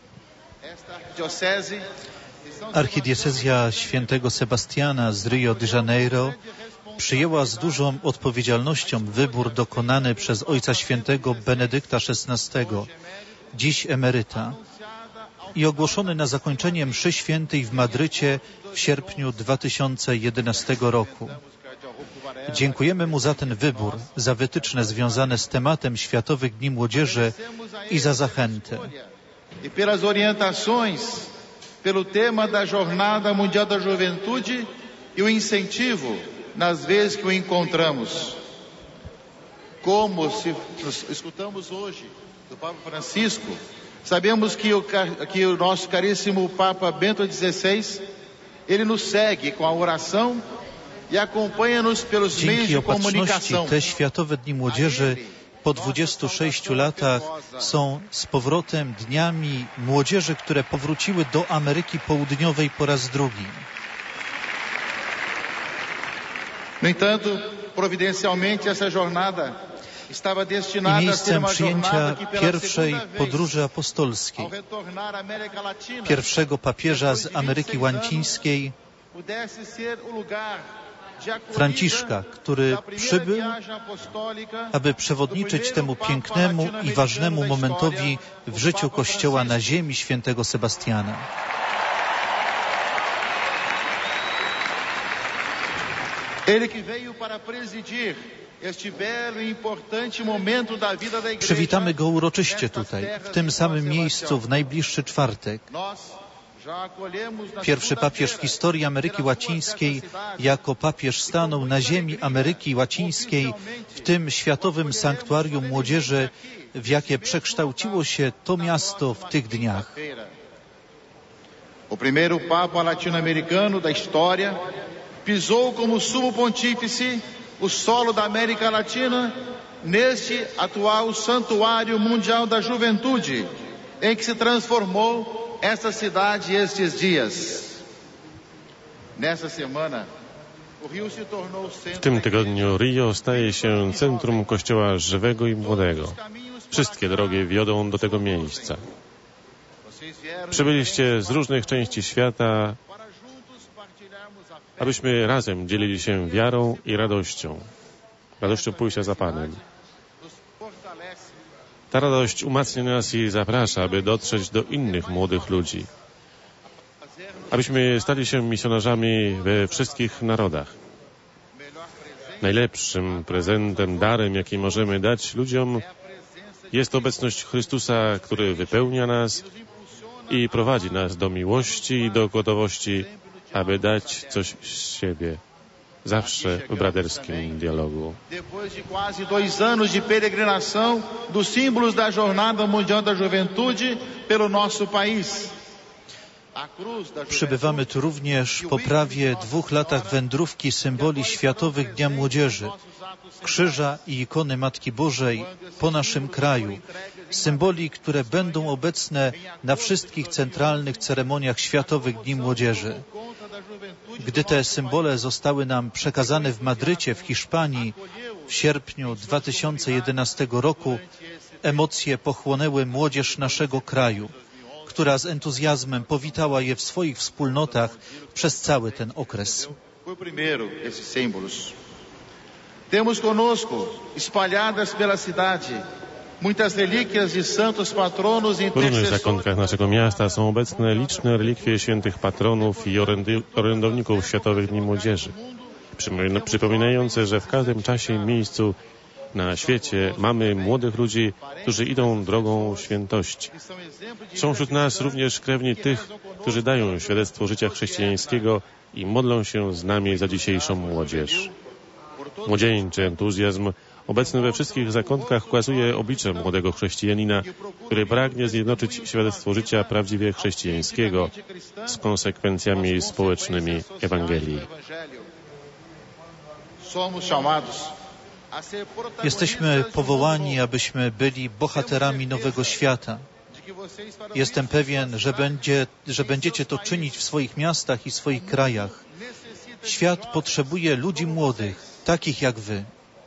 Archidiecezja świętego Sebastiana z Rio de Janeiro przyjęła z dużą odpowiedzialnością wybór dokonany przez Ojca Świętego Benedykta szesnastego, dziś emeryta, i ogłoszony na zakończenie mszy świętej w Madrycie w sierpniu dwa tysiące jedenastego roku. Dziękujemy mu za ten wybór, za wytyczne związane z tematem Światowych Dni Młodzieży i za zachętę. E pelas orientações pelo tema da Jornada Mundial da Juventude e o incentivo nas vezes que o encontramos. Como se escutamos hoje do Papa Francisco, sabemos que o, que o nosso caríssimo Papa Bento dezesseis, ele nos segue com a oração e acompanha-nos pelos meios Dzięki de opatrzności comunicação. te Światowe Dni Młodzieży po dwudziestu sześciu latach są z powrotem dniami młodzieży, które powróciły do Ameryki Południowej po raz drugi. No entanto, providencialmente essa jornada estava I destinada a ser miejscem uma przyjęcia jornada que pela pierwszej segunda vez, podróży apostolskiej, ao retornar à América Latina, pierwszego papieża z Ameryki Łacińskiej, pudesse ser o lugar de acolhida Franciszka, który da primeira przybył, viagem apostólica, aby przewodniczyć temu pięknemu i ważnemu momentowi w życiu Kościoła na ziemi świętego Sebastiana. ele que veio para presidir Przywitamy go uroczyście tutaj, w tym samym miejscu, w najbliższy czwartek. Pierwszy papież w historii Ameryki Łacińskiej jako papież stanął na ziemi Ameryki Łacińskiej, w tym światowym sanktuarium młodzieży, w jakie przekształciło się to miasto w tych dniach. O primeiro Papa latino-americano da história pisou como sumo pontífice o solo da América Latina neste atual Santuário Mundial da Juventude, em que se transformou esta cidade estes dias. Nessa semana, o Rio se tornou W tym tygodniu Rio staje się centrum Kościoła żywego i młodego. Wszystkie drogi wiodą do tego miejsca. Przybyliście z różnych części świata, abyśmy razem dzielili się wiarą i radością. Radością pójścia za Panem. Ta radość umacnia nas i zaprasza, aby dotrzeć do innych młodych ludzi. Abyśmy stali się misjonarzami we wszystkich narodach. Najlepszym prezentem, darem, jaki możemy dać ludziom, jest obecność Chrystusa, który wypełnia nas i prowadzi nas do miłości i do gotowości, aby dać coś z siebie. Zawsze w braterskim dialogu. Depois de quase dois anos de peregrinação dos símbolos da Jornada Mundial da Juventude pelo nosso país. Przybywamy tu również po prawie dwóch latach wędrówki symboli Światowych Dnia Młodzieży, krzyża i ikony Matki Bożej po naszym kraju, symboli, które będą obecne na wszystkich centralnych ceremoniach Światowych Dni Młodzieży. Gdy te symbole zostały nam przekazane w Madrycie, w Hiszpanii, w sierpniu dwa tysiące jedenastego roku, emocje pochłonęły młodzież naszego kraju, która z entuzjazmem powitała je w swoich wspólnotach przez cały ten okres. Temos conosco, espalhadas pela cidade, muitas relíquias de santos patronos e W różnych intercessores. zakątkach naszego miasta są obecne liczne relikwie świętych patronów i orędy- orędowników Światowych Dni Młodzieży, przypomin- przypominające, że w każdym czasie i miejscu na świecie mamy młodych ludzi, którzy idą drogą świętości. Są wśród nas również krewni tych, którzy dają świadectwo życia chrześcijańskiego i modlą się z nami za dzisiejszą młodzież. Młodzieńczy entuzjazm obecny we wszystkich zakątkach ukazuje oblicze młodego chrześcijanina, który pragnie zjednoczyć świadectwo życia prawdziwie chrześcijańskiego z konsekwencjami społecznymi Ewangelii. Jesteśmy powołani, abyśmy byli bohaterami nowego świata. Jestem pewien, że, będzie, że będziecie to czynić w swoich miastach i swoich krajach. Świat potrzebuje ludzi młodych, takich jak wy.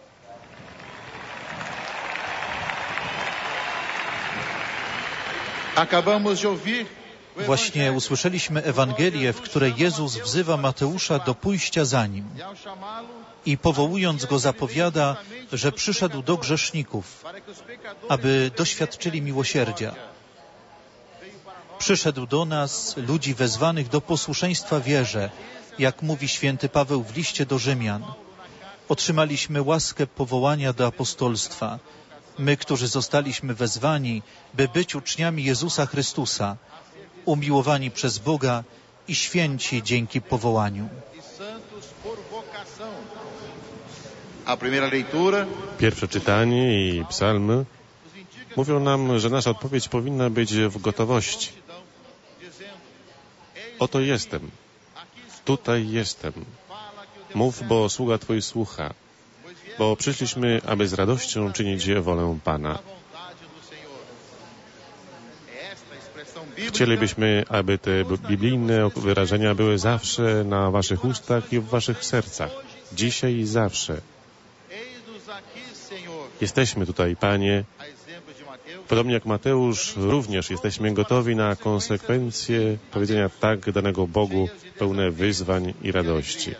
Właśnie usłyszeliśmy Ewangelię, w której Jezus wzywa Mateusza do pójścia za Nim i powołując go zapowiada, że przyszedł do grzeszników, aby doświadczyli miłosierdzia. Przyszedł do nas, ludzi wezwanych do posłuszeństwa wierze, jak mówi święty Paweł w liście do Rzymian. Otrzymaliśmy łaskę powołania do apostolstwa. My, którzy zostaliśmy wezwani, by być uczniami Jezusa Chrystusa, umiłowani przez Boga i święci dzięki powołaniu. Pierwsze czytanie i psalmy mówią nam, że nasza odpowiedź powinna być w gotowości. Oto jestem. Tutaj jestem. Mów, bo sługa Twój słucha. Bo przyszliśmy, aby z radością czynić wolę Pana. Chcielibyśmy, aby te biblijne wyrażenia były zawsze na Waszych ustach i w Waszych sercach. Dzisiaj i zawsze. Jesteśmy tutaj, Panie. Podobnie jak Mateusz, również jesteśmy gotowi na konsekwencje powiedzenia tak danego Bogu, pełne wyzwań i radości.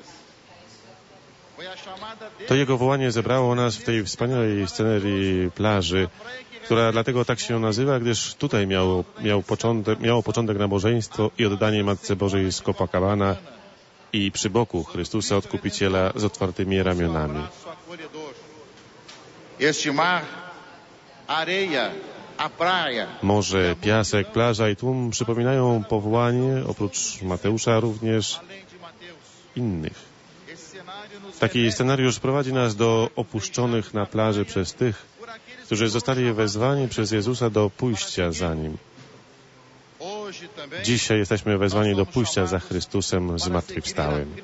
To Jego wołanie zebrało nas w tej wspaniałej scenerii plaży, która dlatego tak się nazywa, gdyż tutaj miało, miał początek, miało początek nabożeństwo i oddanie Matce Bożej z Copacabana i przy boku Chrystusa Odkupiciela z otwartymi ramionami. Este mar, areia, a praia. Morze, piasek, plaża i tłum przypominają powołanie, oprócz Mateusza również innych. Taki scenariusz prowadzi nas do opuszczonych na plaży przez tych, którzy zostali wezwani przez Jezusa do pójścia za Nim. Dzisiaj jesteśmy wezwani do pójścia za Chrystusem zmartwychwstałym.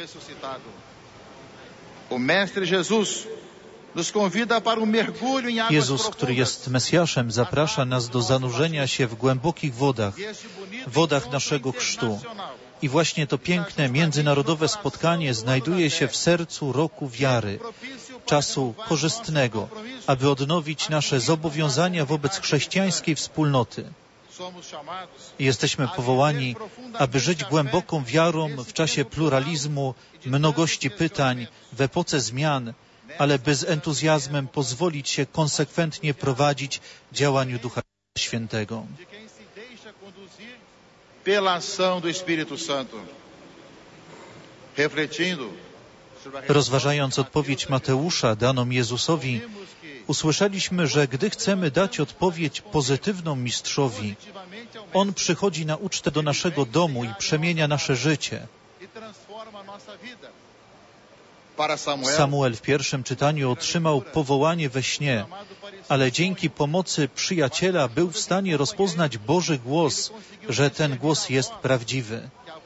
Jezus, który jest Mesjaszem, zaprasza nas do zanurzenia się w głębokich wodach, wodach naszego chrztu. I właśnie to piękne międzynarodowe spotkanie znajduje się w sercu roku wiary, czasu korzystnego, aby odnowić nasze zobowiązania wobec chrześcijańskiej wspólnoty. Jesteśmy powołani, aby żyć głęboką wiarą w czasie pluralizmu, mnogości pytań, w epoce zmian, ale by z entuzjazmem pozwolić się konsekwentnie prowadzić działaniu Ducha Świętego. Pela ação do Espírito Santo. Refletindo. Rozważając odpowiedź Mateusza daną Jezusowi, usłyszeliśmy, że gdy chcemy dać odpowiedź pozytywną Mistrzowi, On przychodzi na ucztę do naszego domu i przemienia nasze życie. Samuel w pierwszym czytaniu otrzymał powołanie we śnie, ale dzięki pomocy przyjaciela był w stanie rozpoznać Boży głos, że ten głos jest prawdziwy.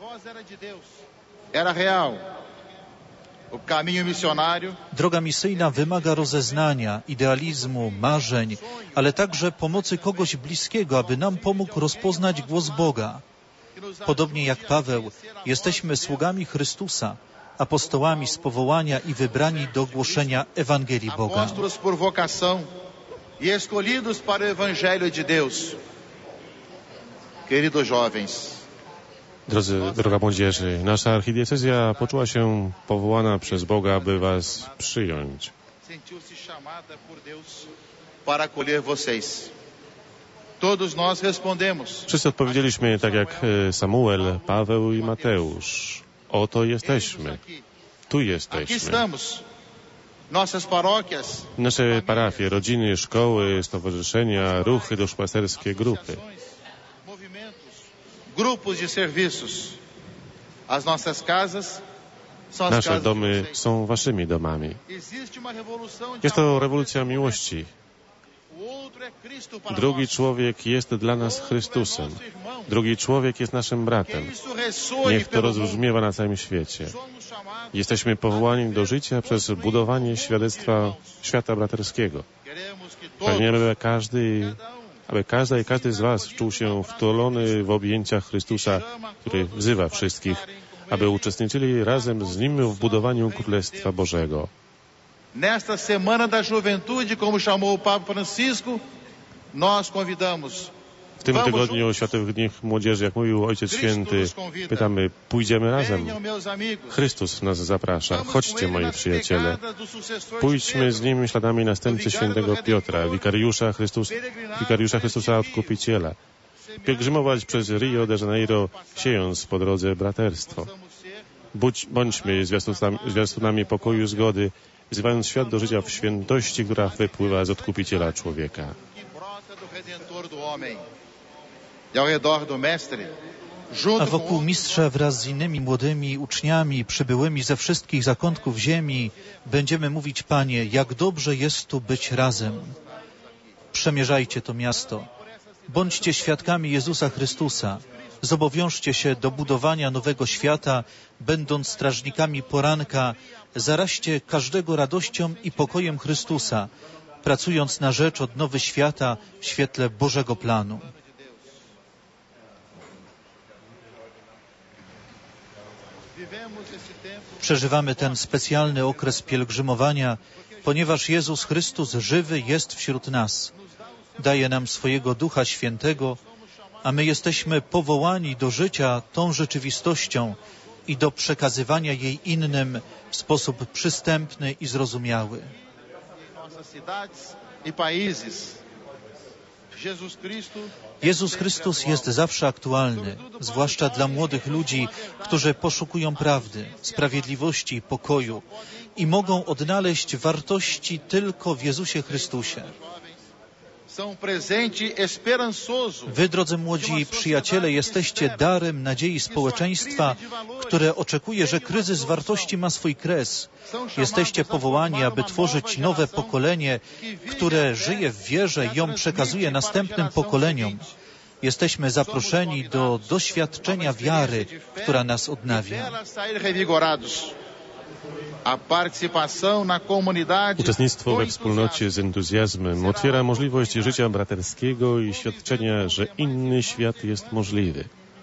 Droga misyjna wymaga rozeznania, idealizmu, marzeń, ale także pomocy kogoś bliskiego, aby nam pomógł rozpoznać głos Boga. Podobnie jak Paweł, jesteśmy sługami Chrystusa, apostołami z powołania i wybrani do głoszenia Ewangelii Boga. Apóstolos por vocação e escolhidos para o Evangelho de Deus. Queridos jovens. Drodzy, droga młodzieży, nasza archidiecezja poczuła się powołana przez Boga, aby was przyjąć. Sentiu-se chamada por Deus para acolher vocês. Todos nós respondemos. Wszyscy odpowiedzieliśmy tak jak Samuel, Paweł i Mateusz. Oto jesteśmy. Tu jesteśmy. Nasze parafie, rodziny, szkoły, stowarzyszenia, ruchy duszpasterskie, grupy. Nasze domy są waszymi domami. Jest to rewolucja miłości. Drugi człowiek jest dla nas Chrystusem. Drugi człowiek jest naszym bratem. Niech to rozbrzmiewa na całym świecie. Jesteśmy powołani do życia przez budowanie świadectwa świata braterskiego. Pragniemy, aby każdy, aby każda i każdy z was czuł się wtulony w objęciach Chrystusa, który wzywa wszystkich, aby uczestniczyli razem z Nim w budowaniu Królestwa Bożego. Nesta Semana da Juventude, como chamou o Papa Francisco, nós convidamos. W tym tygodniu Światowych Dni Młodzieży, jak mówił Ojciec Święty, pytamy, pójdziemy razem. Chrystus nas zaprasza. Chodźcie, moi przyjaciele. Pójdźmy z Nim śladami następcy świętego Piotra, wikariusza, Chrystus, wikariusza Chrystusa Odkupiciela. Pielgrzymować przez Rio de Janeiro, siejąc po drodze braterstwo. Budź, bądźmy zwiastunami, zwiastunami pokoju i zgody, wzywając świat do życia w świętości, która wypływa z Odkupiciela człowieka. A wokół Mistrza wraz z innymi młodymi uczniami przybyłymi ze wszystkich zakątków ziemi będziemy mówić, Panie, jak dobrze jest tu być razem. Przemierzajcie to miasto. Bądźcie świadkami Jezusa Chrystusa. Zobowiążcie się do budowania nowego świata, będąc strażnikami poranka, zaraźcie każdego radością i pokojem Chrystusa, pracując na rzecz odnowy świata w świetle Bożego planu. Przeżywamy ten specjalny okres pielgrzymowania, ponieważ Jezus Chrystus żywy jest wśród nas. Daje nam swojego Ducha Świętego, a my jesteśmy powołani do życia tą rzeczywistością i do przekazywania jej innym w sposób przystępny i zrozumiały. Jezus Chrystus jest zawsze aktualny, zwłaszcza dla młodych ludzi, którzy poszukują prawdy, sprawiedliwości, pokoju i mogą odnaleźć wartości tylko w Jezusie Chrystusie. Wy, drodzy młodzi przyjaciele, jesteście darem nadziei społeczeństwa, które oczekuje, że kryzys wartości ma swój kres. Jesteście powołani, aby tworzyć nowe pokolenie, które żyje w wierze i ją przekazuje następnym pokoleniom. Jesteśmy zaproszeni do doświadczenia wiary, która nas odnawia. Uczestnictwo we wspólnocie z entuzjazmem otwiera możliwość życia braterskiego i świadczenia, że inny świat jest możliwy.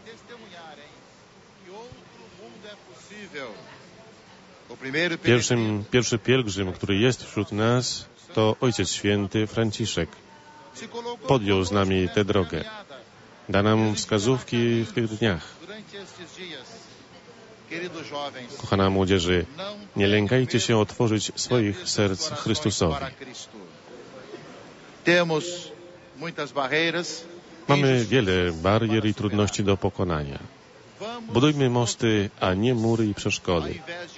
Pierwszym, pierwszy pielgrzym, który jest wśród nas, to Ojciec Święty Franciszek. Podjął z nami tę drogę. Da nam wskazówki w tych dniach. Kochana młodzieży, nie lękajcie się otworzyć swoich serc Chrystusowi. Mamy wiele barier i trudności do pokonania. Budujmy mosty, a nie mury i przeszkody.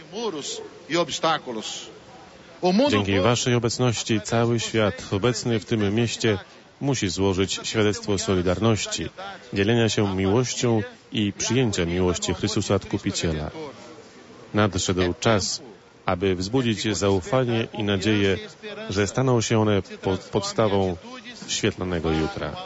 Dzięki waszej obecności cały świat obecny w tym mieście musi złożyć świadectwo solidarności, dzielenia się miłością i przyjęcia miłości Chrystusa Odkupiciela. Nadszedł czas, aby wzbudzić zaufanie i nadzieję, że staną się one pod podstawą świetlanego jutra.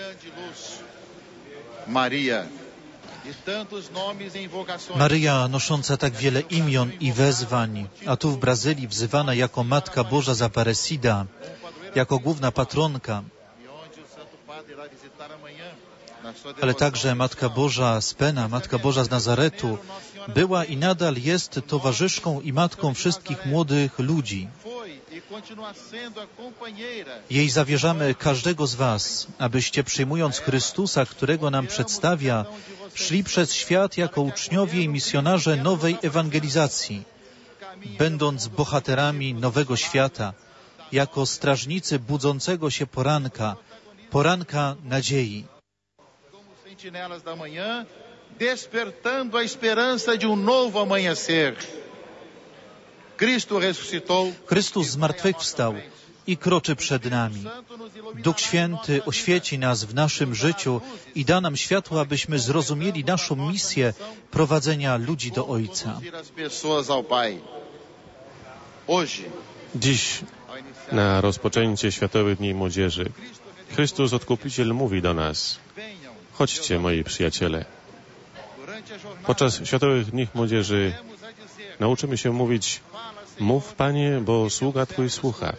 Maryja, nosząca tak wiele imion i wezwań, a tu w Brazylii wzywana jako Matka Boża z Aparecida, jako główna patronka, ale także Matka Boża z Pena, Matka Boża z Nazaretu, była i nadal jest towarzyszką i matką wszystkich młodych ludzi. Jej zawierzamy każdego z was, abyście przyjmując Chrystusa, którego nam przedstawia, szli przez świat jako uczniowie i misjonarze nowej ewangelizacji, będąc bohaterami nowego świata, jako strażnicy budzącego się poranka, poranka nadziei. Sentinelas da manhã, despertando a esperança de um novo amanhecer. Cristo ressuscitou. Chrystus zmartwychwstał i kroczy przed nami. Duch Święty oświeci nas w naszym życiu i da nam światło, abyśmy zrozumieli naszą misję prowadzenia ludzi do Ojca. Dziś, na rozpoczęcie Światowych Dni Młodzieży, Chrystus Odkupiciel mówi do nas: chodźcie, moi przyjaciele. Podczas Światowych Dni Młodzieży nauczymy się mówić: mów, Panie, bo sługa Twój słucha.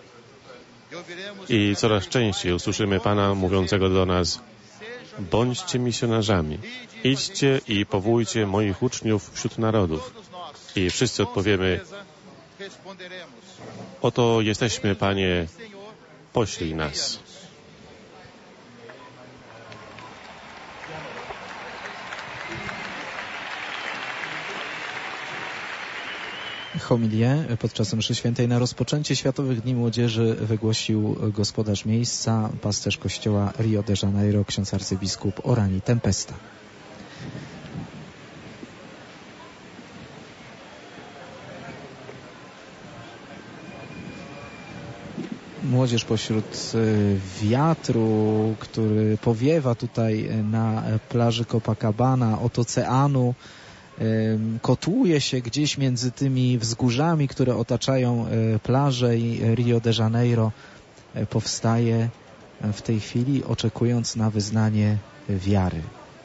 I coraz częściej usłyszymy Pana mówiącego do nas: bądźcie misjonarzami, idźcie i powołujcie moich uczniów wśród narodów. I wszyscy odpowiemy: oto jesteśmy, Panie, poślij nas. Homilię podczas mszy świętej na rozpoczęcie Światowych Dni Młodzieży wygłosił gospodarz miejsca, pasterz kościoła Rio de Janeiro, ksiądz arcybiskup Orani Tempesta. Młodzież pośród wiatru, który powiewa tutaj na plaży Copacabana od oceanu, kotłuje się gdzieś między tymi wzgórzami, które otaczają plażę, i Rio de Janeiro powstaje w tej chwili, oczekując na wyznanie wiary.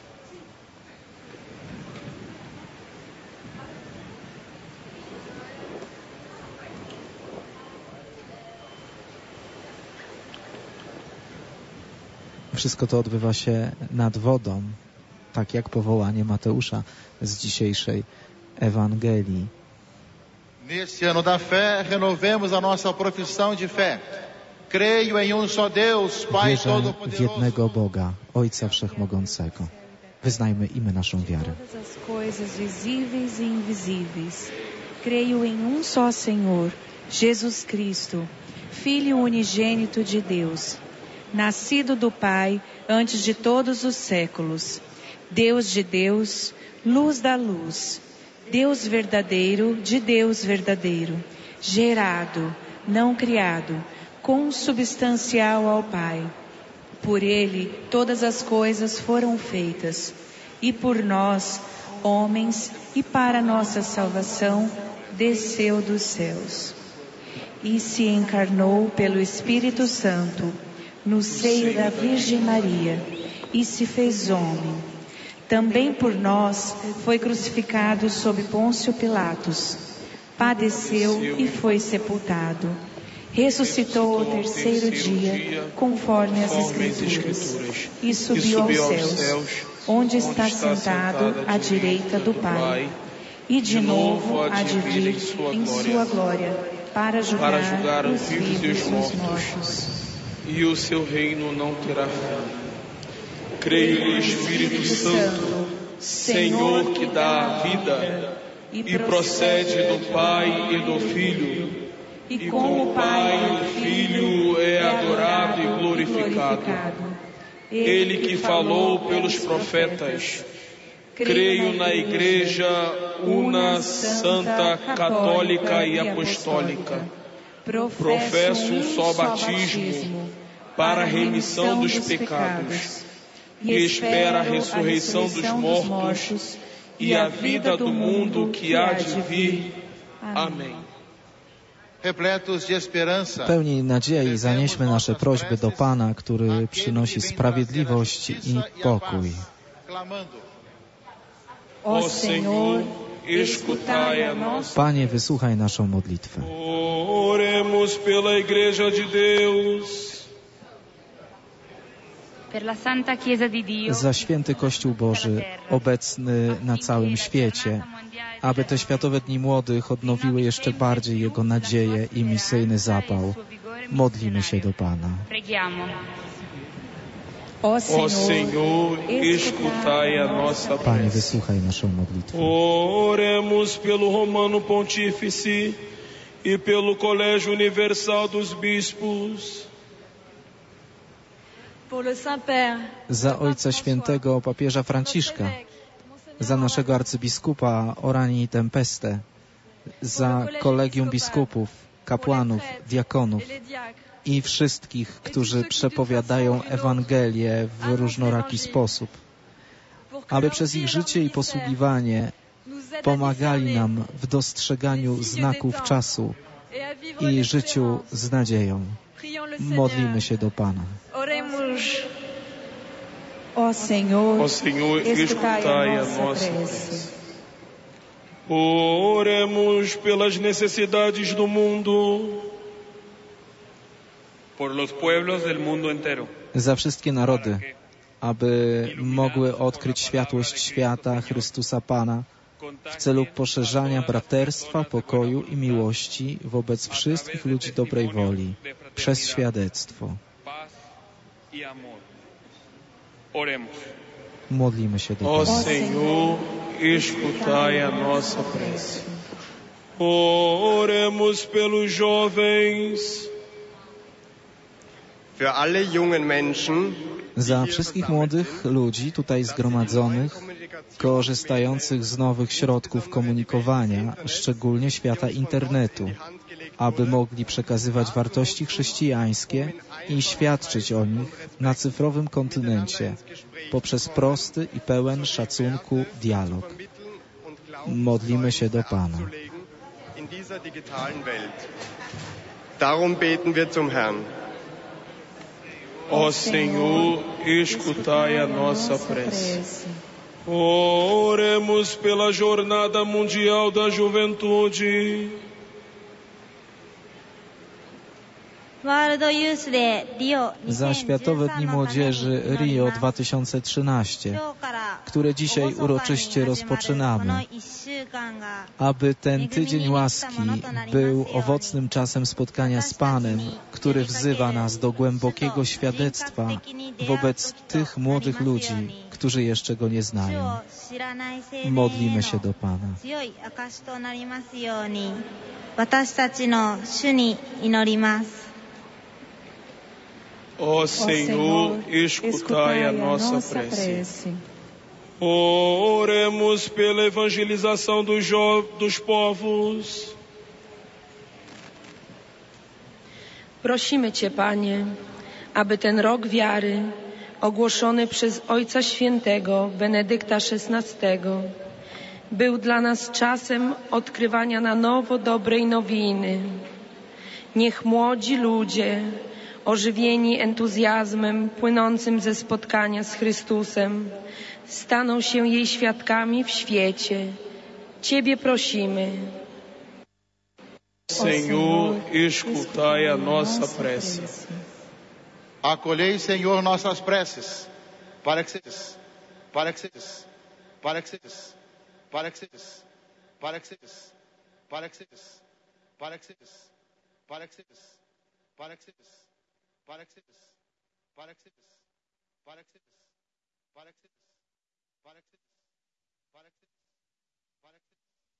Wszystko to odbywa się nad wodą, tak jak powołanie Mateusza z dzisiejszej Ewangelii. Neste ano da fé, renovemos a nossa profissão de fé. Creio em um só Deus, Pai Todo-Poderoso. Wierzę w jednego Boga, Ojca Wszechmogącego. Wyznajmy i my naszą wiarę. Todas as coisas visíveis e invisíveis. Creio em um só Senhor, Jesus Cristo, Filho unigênito de Deus, nascido do Pai antes de todos os séculos, Deus de Deus, luz da luz, Deus verdadeiro de Deus verdadeiro, gerado, não criado, consubstancial ao Pai. Por Ele todas as coisas foram feitas, e por nós, homens, e para nossa salvação, desceu dos céus. E se encarnou pelo Espírito Santo, no seio da Virgem Maria, e se fez homem. Também por nós foi crucificado sob Pôncio Pilatos, padeceu e foi sepultado. Ressuscitou ao terceiro dia, conforme as Escrituras, e subiu aos céus, onde está sentado à direita do Pai, e de novo há de vir em sua glória, para julgar os vivos e os mortos. E o seu reino não terá fim. Creio no Espírito Santo, Senhor que dá a vida, e procede do Pai e do Filho, e como o Pai e o Filho é adorado e glorificado. Ele que falou pelos profetas. Creio na Igreja una, santa, católica e apostólica. Professo um só batismo para a remissão dos pecados. E espera a ressurreição dos mortos e a vida do mundo que há de vir. Amém. W pełni nadziei zanieśmy nasze prośby do Pana, który przynosi sprawiedliwość i pokój. O Senhor, escutai a nossa. Panie, wysłuchaj naszą modlitwę. Oremos pela Igreja de Deus. Za święty Kościół Boży, obecny na całym świecie, aby te Światowe Dni Młodych odnowiły jeszcze bardziej jego nadzieję i misyjny zapał. Modlimy się do Pana. O Senhor, escutai a nossa prece. Panie, wysłuchaj naszą modlitwę. Oremos pelo Romano Pontífice e pelo Colégio Universal dos Bispos. Za Ojca Świętego Papieża Franciszka, za naszego arcybiskupa Orani Tempeste, za kolegium biskupów, kapłanów, diakonów i wszystkich, którzy przepowiadają Ewangelię w różnoraki sposób, aby przez ich życie i posługiwanie pomagali nam w dostrzeganiu znaków czasu i życiu z nadzieją. Modlimy się do Pana. Ó Senhor, Ó Senhor, escutai a nossa prece. Oremos pelas necessidades do mundo, por los pueblos del mundo entero. Za wszystkie narody, aby mogły odkryć światłość świata Chrystusa Pana w celu poszerzania braterstwa, pokoju i miłości wobec wszystkich ludzi dobrej woli przez świadectwo. Modlimy się do Pana. Ó Senhor, escutai a nossa prece. Oremos pelos jovens. Für alle jungen Menschen, za wszystkich młodych ludzi tutaj zgromadzonych, korzystających z nowych środków komunikowania, szczególnie świata internetu, aby mogli przekazywać wartości chrześcijańskie i świadczyć o nich na cyfrowym kontynencie poprzez prosty i pełen szacunku dialog. Modlimy się do Pana. Darum beten wir zum Herrn. Ó Senhor, escutai a nossa prece. Oremos pela Jornada Mundial da Juventude. Za Światowe Dni Młodzieży Rio dwa tysiące trzynaście, które dzisiaj uroczyście rozpoczynamy, aby ten tydzień łaski był owocnym czasem spotkania z Panem, który wzywa nas do głębokiego świadectwa wobec tych młodych ludzi, którzy jeszcze Go nie znają. Modlimy się do Pana. Ó Senhor, escutai a nossa prece. Oremos pela evangelização dos, jo- dos povos. Prosimy Cię, Panie, aby ten rok wiary ogłoszony przez Ojca Świętego Benedykta szesnastego był dla nas czasem odkrywania na nowo dobrej nowiny. Niech młodzi ludzie, ożywieni entuzjazmem płynącym ze spotkania z Chrystusem, staną się jej świadkami w świecie. Ciebie prosimy. Senhor, escutai a nossa prece. Acolhei, Senhor, nossas preces, para que sejas, para que sejas, para que sejas, para que sejas, para que sejas, para que sejas, para que sejas, para que sejas, para que sejas, para que sejas, para que sejas, para que sejas, para que sejas, para que sejas, para que sejas, para que sejas, para que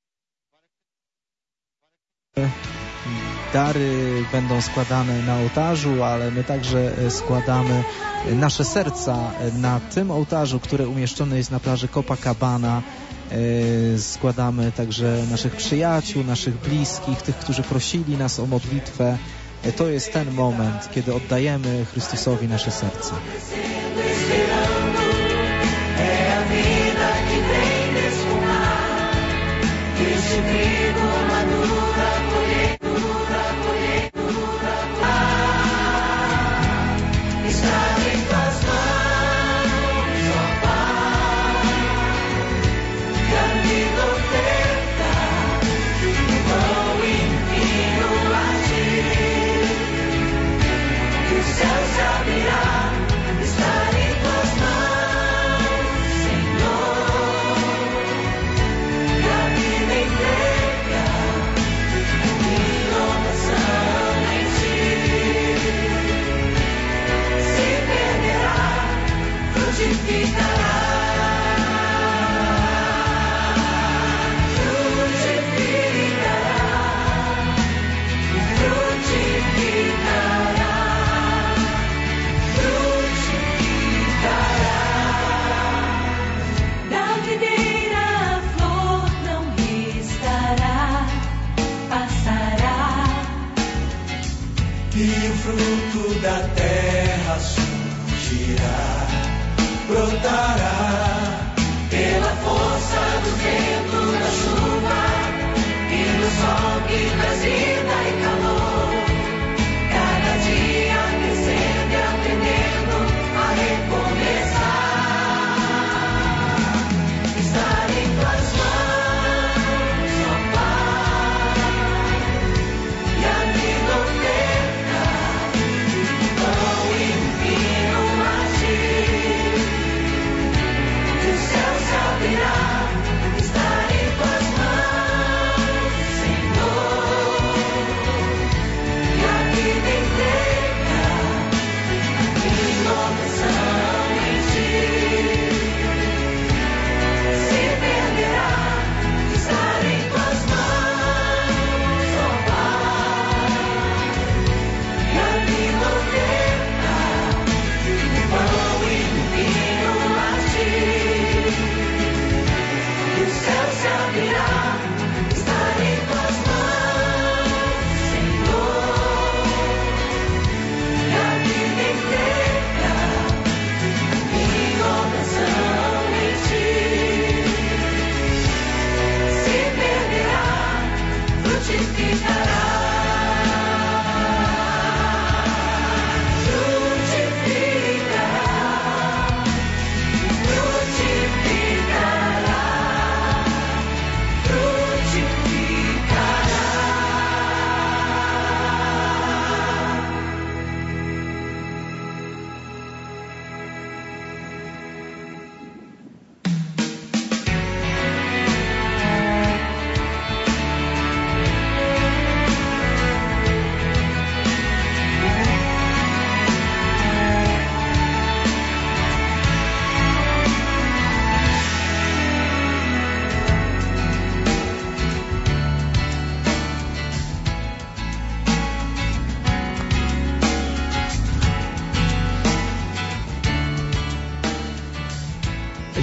Dary będą składane na ołtarzu, ale my także składamy nasze serca na tym ołtarzu, który umieszczony jest na plaży Copacabana. Składamy także naszych przyjaciół, naszych bliskich, tych, którzy prosili nas o modlitwę. To jest ten moment, kiedy oddajemy Chrystusowi nasze serce.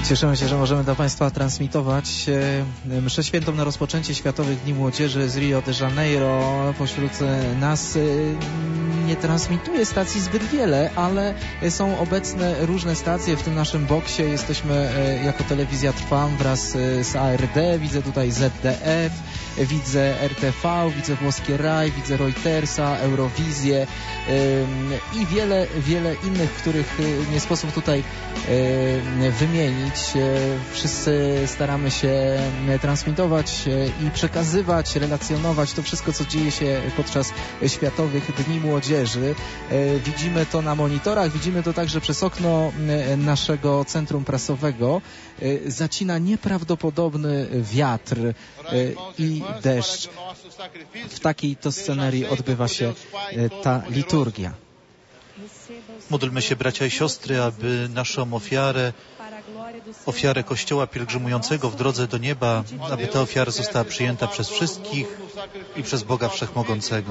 Cieszymy się, że możemy dla Państwa transmitować mszę świętą na rozpoczęcie Światowych Dni Młodzieży z Rio de Janeiro. Pośród nas nie transmituje stacji zbyt wiele, ale są obecne różne stacje w tym naszym boksie. Jesteśmy jako Telewizja Trwam wraz z A R D, widzę tutaj Z D F, widzę R T V, widzę Włoskie Raj, widzę Reutersa, Eurowizję i wiele, wiele innych, których nie sposób tutaj wymienić. Wszyscy staramy się transmitować i przekazywać, relacjonować to wszystko, co dzieje się podczas Światowych Dni Młodzieży. Widzimy to na monitorach, widzimy to także przez okno naszego centrum prasowego. Zacina nieprawdopodobny wiatr i deszcz. W takiej to scenerii odbywa się ta liturgia. Módlmy się, bracia i siostry, aby naszą ofiarę, ofiarę Kościoła pielgrzymującego w drodze do nieba, aby ta ofiara została przyjęta przez wszystkich i przez Boga Wszechmogącego.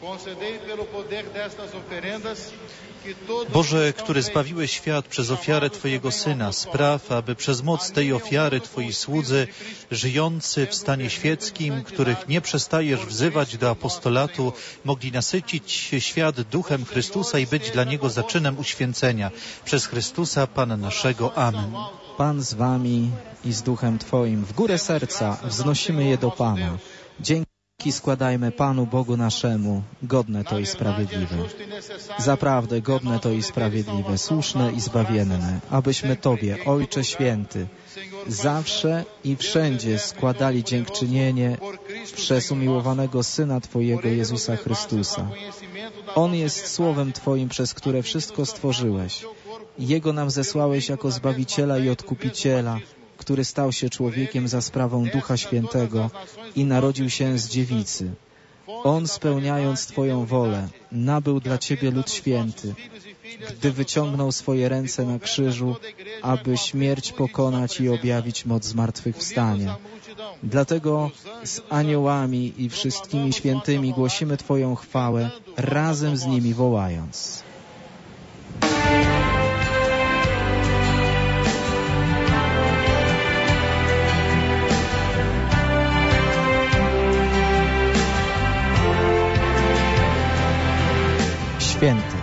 Boże, który zbawiłeś świat przez ofiarę Twojego Syna, spraw, aby przez moc tej ofiary Twoi słudzy, żyjący w stanie świeckim, których nie przestajesz wzywać do apostolatu, mogli nasycić świat duchem Chrystusa i być dla Niego zaczynem uświęcenia. Przez Chrystusa, Pana naszego. Amen. Pan z Wami i z duchem Twoim. W górę serca wznosimy je do Pana. Dzięki składajmy Panu Bogu naszemu, godne to i sprawiedliwe. Zaprawdę godne to i sprawiedliwe, słuszne i zbawienne, abyśmy Tobie, Ojcze Święty, zawsze i wszędzie składali dziękczynienie przez umiłowanego Syna Twojego Jezusa Chrystusa. On jest Słowem Twoim, przez które wszystko stworzyłeś. Jego nam zesłałeś jako Zbawiciela i Odkupiciela, który stał się człowiekiem za sprawą Ducha Świętego i narodził się z dziewicy. On, spełniając Twoją wolę, nabył dla Ciebie lud święty, gdy wyciągnął swoje ręce na krzyżu, aby śmierć pokonać i objawić moc zmartwychwstania. Dlatego z aniołami i wszystkimi świętymi głosimy Twoją chwałę, razem z nimi wołając. Święty.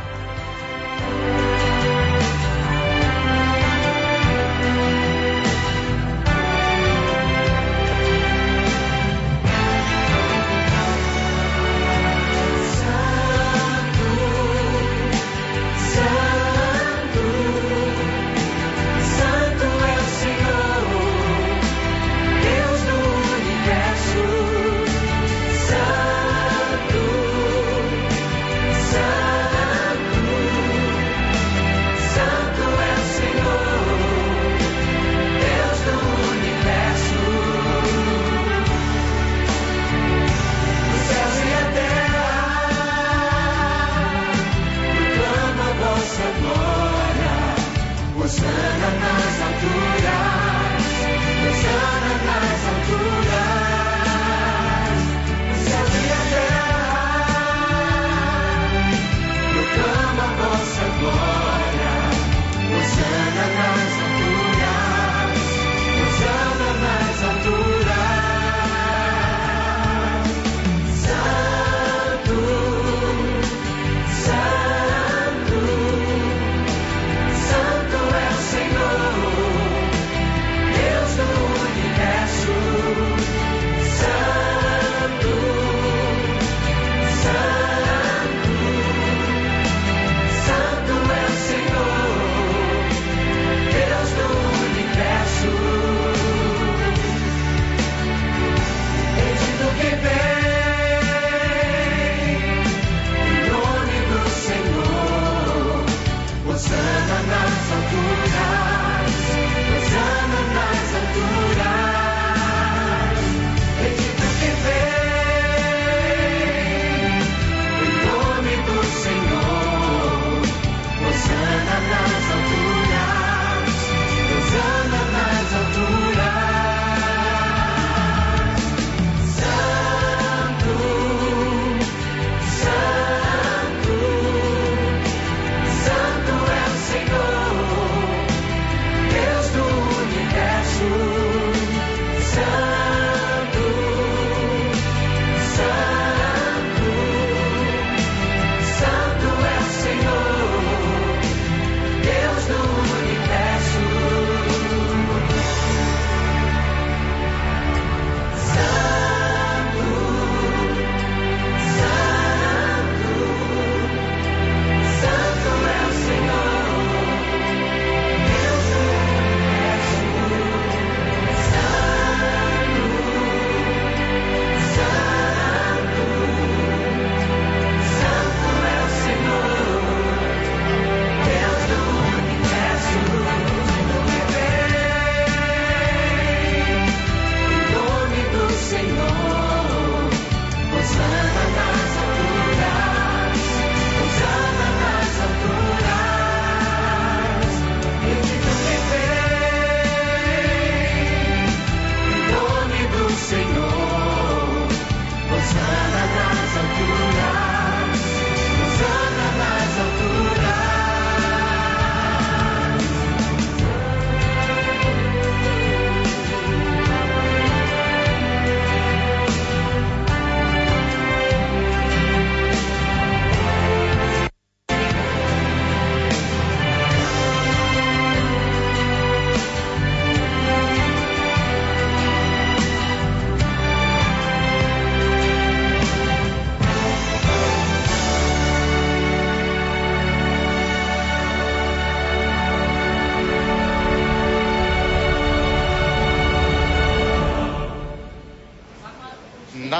Santo,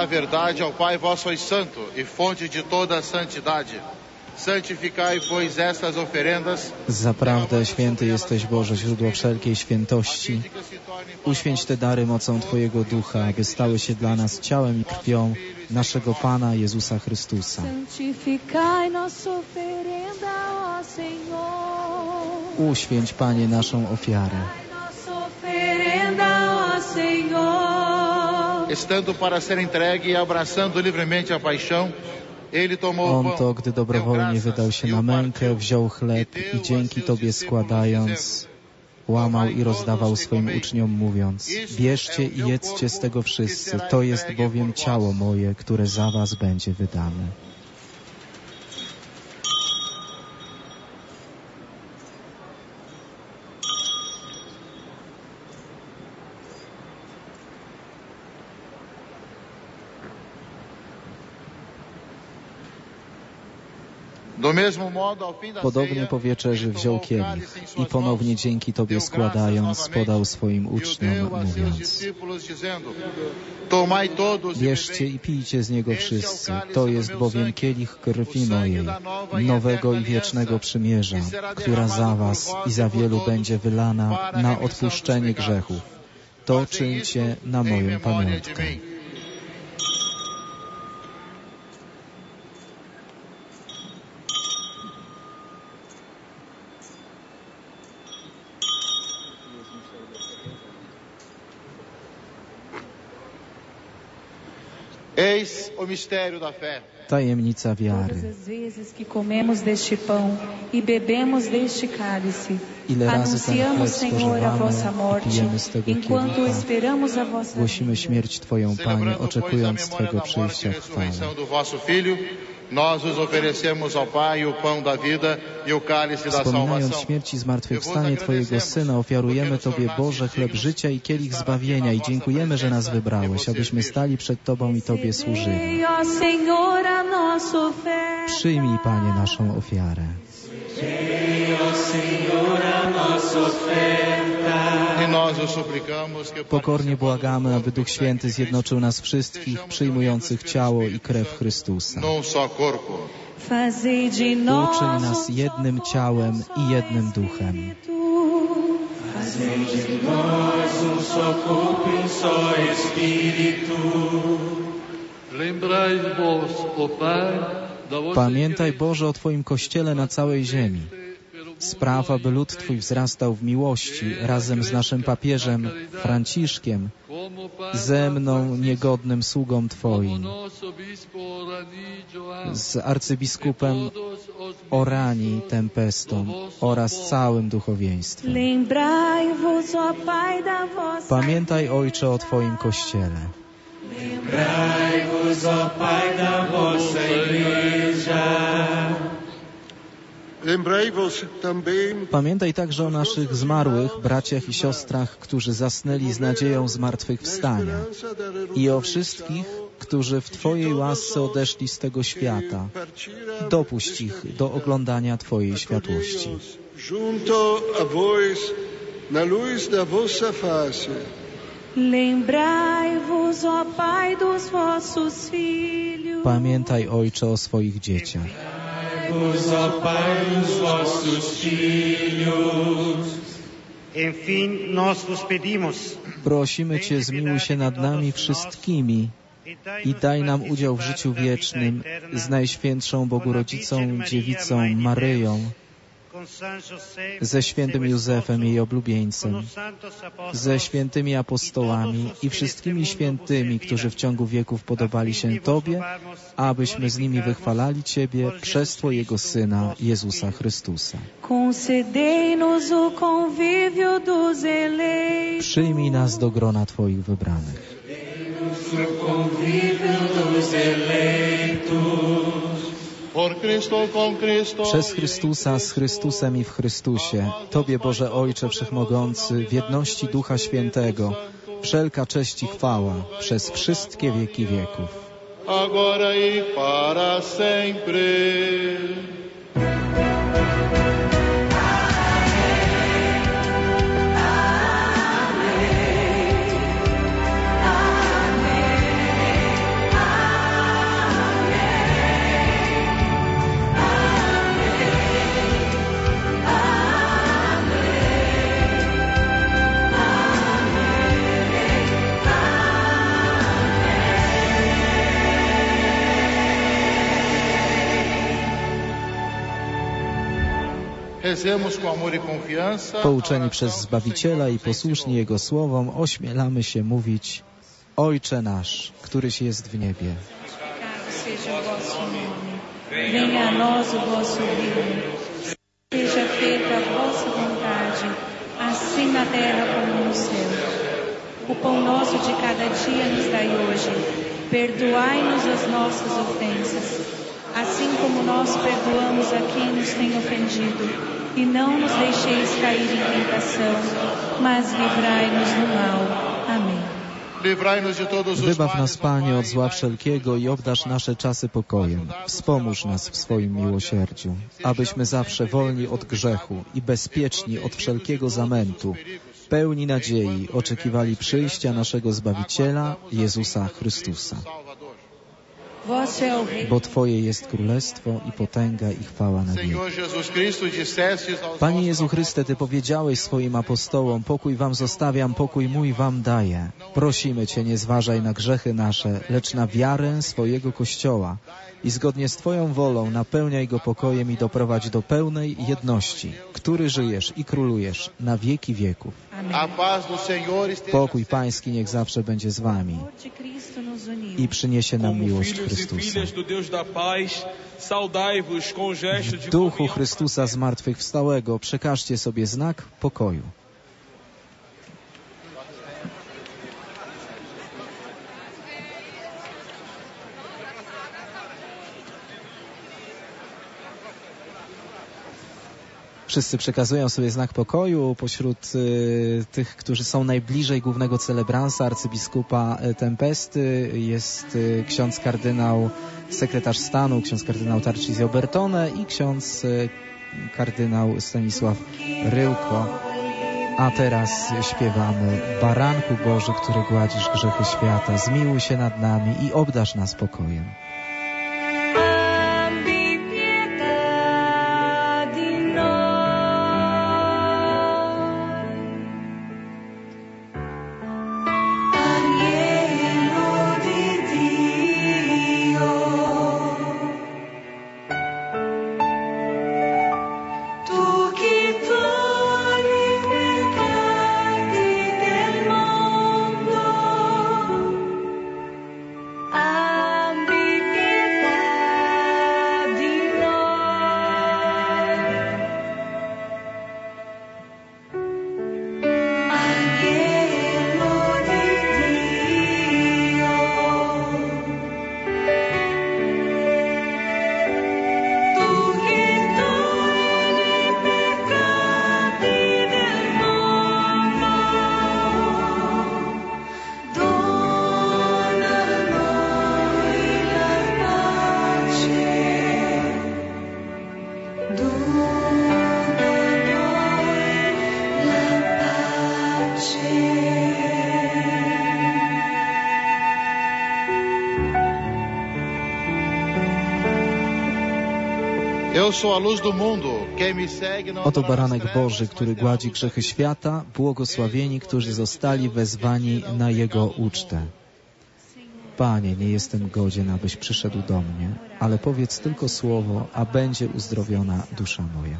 Na verdade, ao Pai vós sois santo e fonte de toda santidade. Santificai, pois, estas oferendas. Zaprawdę święty jesteś, Boże, źródło wszelkiej świętości. Uświęć te dary mocą Twojego Ducha, aby stały się dla nas ciałem i krwią naszego Pana Jezusa Chrystusa. Santificai nossa oferenda, ó Senhor. Uświęć, Panie, naszą ofiarę. Nossa oferenda, ó Senhor. Estando para ser entregue e abraçando livremente a paixão, Ele tomou o On pão, to, gdy dobrowolnie wydał się na mękę, wziął chleb i dzięki Tobie składając, łamał i rozdawał swoim uczniom, mówiąc: bierzcie i jedzcie z tego wszyscy, to jest bowiem ciało moje, które za was będzie wydane. Podobnie po wieczerzy wziął kielich i ponownie dzięki Tobie składając, podał swoim uczniom, mówiąc: bierzcie i pijcie z niego wszyscy, to jest bowiem kielich krwi mojej, nowego i wiecznego przymierza, która za was i za wielu będzie wylana na odpuszczenie grzechów. To czyńcie na moją pamiątkę. Eis o mistério da fé. Tajemnica wiary. Todas as vezes que comemos deste pão e bebemos deste cálice, Ile razy ten chleb anunciamos, Senhor, a vossa spożywamy i morte, pijemy z tego enquanto kielicha, esperamos a vossa głosimy śmierć Twoją, Panie, oczekując Pois, a Twego memória da morte przyjścia e w chwale. ressurreição do vosso Filho, nós vos oferecemos ao Pai o pão da vida e o cálice da Wspominając salvação. śmierć i zmartwychwstanie Twojego Syna, ofiarujemy Tobie, Boże, chleb życia i kielich zbawienia i dziękujemy, że nas wybrałeś, abyśmy stali przed Tobą i Tobie służyli. Ó Senhor, a nossa oferta. Przyjmij, Panie, naszą ofiarę. E nós o suplicamos que o Pokornie błagamy, aby Duch Święty zjednoczył nas wszystkich, przyjmujących ciało i krew Chrystusa. num só corpo. Fazei de nós Uczyń nas jednym ciałem i jednym duchem. Fazei de nós um só corpo e um só Espírito. Lembrai-vos, ó Pai, da vossa Pamiętaj, Boże, o Twoim Kościele na całej ziemi. Spraw, aby lud Twój wzrastał w miłości razem z naszym papieżem Franciszkiem, ze mną, niegodnym sługą Twoim, z arcybiskupem Orani Tempestą oraz całym duchowieństwem. Lembrai-vos, ó Pai, da vossa Pamiętaj, Ojcze, o Twoim Kościele. Lembrai-vos, ó Pai, da vossa Igreja. Pamiętaj także o naszych zmarłych braciach i siostrach, którzy zasnęli z nadzieją zmartwychwstania, i o wszystkich, którzy w Twojej łasce odeszli z tego świata. Dopuść ich do oglądania Twojej światłości. Lembrai-vos, ó Pai, dos vossos filhos. Pamiętaj, Ojcze, o swoich dzieciach. Ó Pai dos vossos filhos. Enfim, nós vos pedimos. Prosimy Cię, zmiłuj się nad nami wszystkimi i daj nam udział w życiu wiecznym z Najświętszą Bogurodzicą Dziewicą Maryją, ze świętym Józefem, jej oblubieńcem, ze świętymi apostołami i wszystkimi świętymi, którzy w ciągu wieków podobali się Tobie, abyśmy z nimi wychwalali Ciebie przez Twojego Syna, Jezusa Chrystusa. Concedei-nos o convívio dos eleitos. Przyjmij nas do grona Twoich wybranych. O convívio dos eleitos. Przez Chrystusa, z Chrystusem i w Chrystusie, Tobie, Boże Ojcze Wszechmogący, w jedności Ducha Świętego, wszelka cześć i chwała przez wszystkie wieki wieków. Agora e para sempre. Amém. Pouczeni przez Zbawiciela i posłuszni Jego słowom, ośmielamy się mówić: Ojcze nasz, któryś jest w niebie. Venha a nós o vosso reino. Seja feita a vossa vontade, assim na terra como no céu. O pão nosso de cada dia nos dai hoje. Perdoai-nos as nossas ofensas, assim como nós perdoamos a quem nos tem ofendido. E não nos deixeis cair em tentação, mas livrai-nos do mal. Amém. Wybaw nas, Panie, od zła wszelkiego i obdarz nasze czasy pokojem. Wspomóż nas w swoim miłosierdziu, abyśmy zawsze wolni od grzechu i bezpieczni od wszelkiego zamętu, pełni nadziei oczekiwali przyjścia naszego Zbawiciela, Jezusa Chrystusa. Bo Twoje jest królestwo i potęga i chwała na wieki. Panie Jezu Chryste, Ty powiedziałeś swoim apostołom: pokój wam zostawiam, pokój mój wam daję. Prosimy Cię, nie zważaj na grzechy nasze, lecz na wiarę swojego Kościoła i zgodnie z Twoją wolą napełniaj go pokojem i doprowadź do pełnej jedności, który żyjesz i królujesz na wieki wieków. Pokój Pański niech zawsze będzie z Wami i przyniesie nam miłość Chrystusa. W duchu Chrystusa zmartwychwstałego przekażcie sobie znak pokoju. Wszyscy przekazują sobie znak pokoju. Pośród y, tych, którzy są najbliżej głównego celebransa, arcybiskupa Tempesty, jest y, ksiądz kardynał, sekretarz stanu, ksiądz kardynał Tarcisio Bertone i ksiądz y, kardynał Stanisław Ryłko. A teraz śpiewamy: Baranku Boży, który gładzisz grzechy świata, zmiłuj się nad nami i obdarz nas pokojem. Oto baranek Boży, który gładzi grzechy świata, błogosławieni, którzy zostali wezwani na Jego ucztę. Panie, nie jestem godzien, abyś przyszedł do mnie, ale powiedz tylko słowo, a będzie uzdrowiona dusza moja.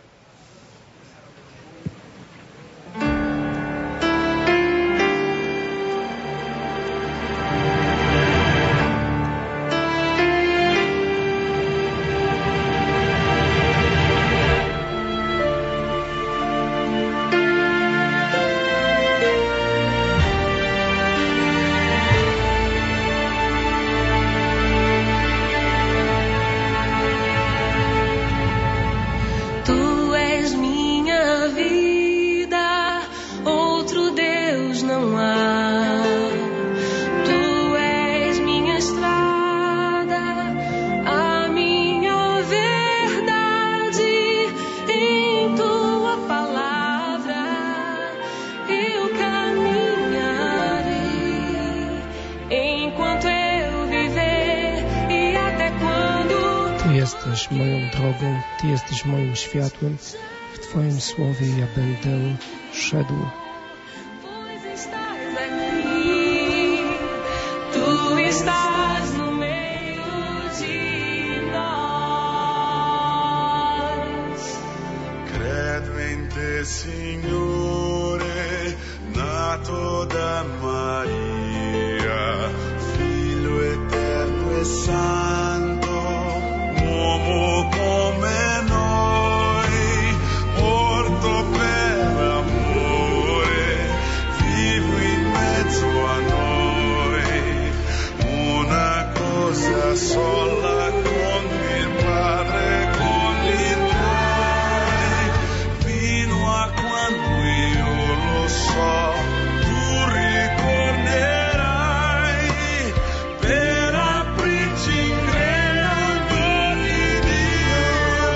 Moją drogą, Ty jesteś moim światłem, w Twoim słowie ja będę szedł. è Signore, nato da Maria, Figlio eterno e santo, uomo come noi, morto per amore, vivo in mezzo a noi, una cosa sola con il Padre, con i tuoi, fino a quando io lo so, tu ritornerai per aprirci in regno di Dio.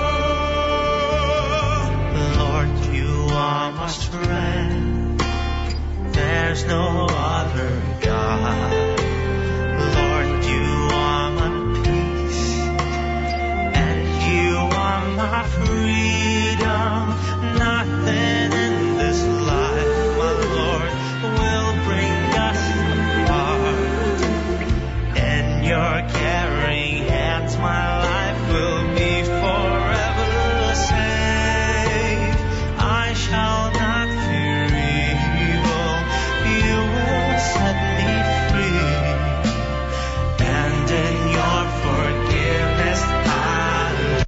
Lord, you are my strength, there's no other God. Lord, you are my peace, and you are my freedom. Nothing in this life, my Lord, will bring us apart. In your caring hands, my life will be forever safe. I shall not fear evil, you will set me free. And in your forgiveness I live.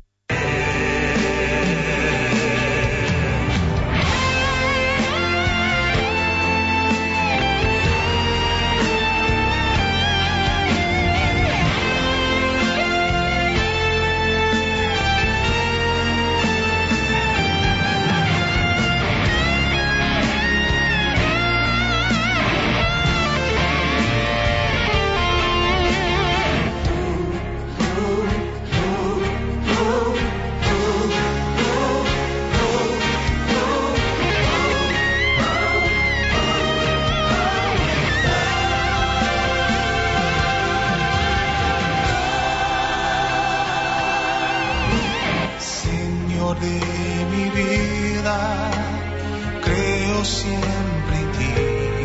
Señor de mi vida, creo siempre en ti,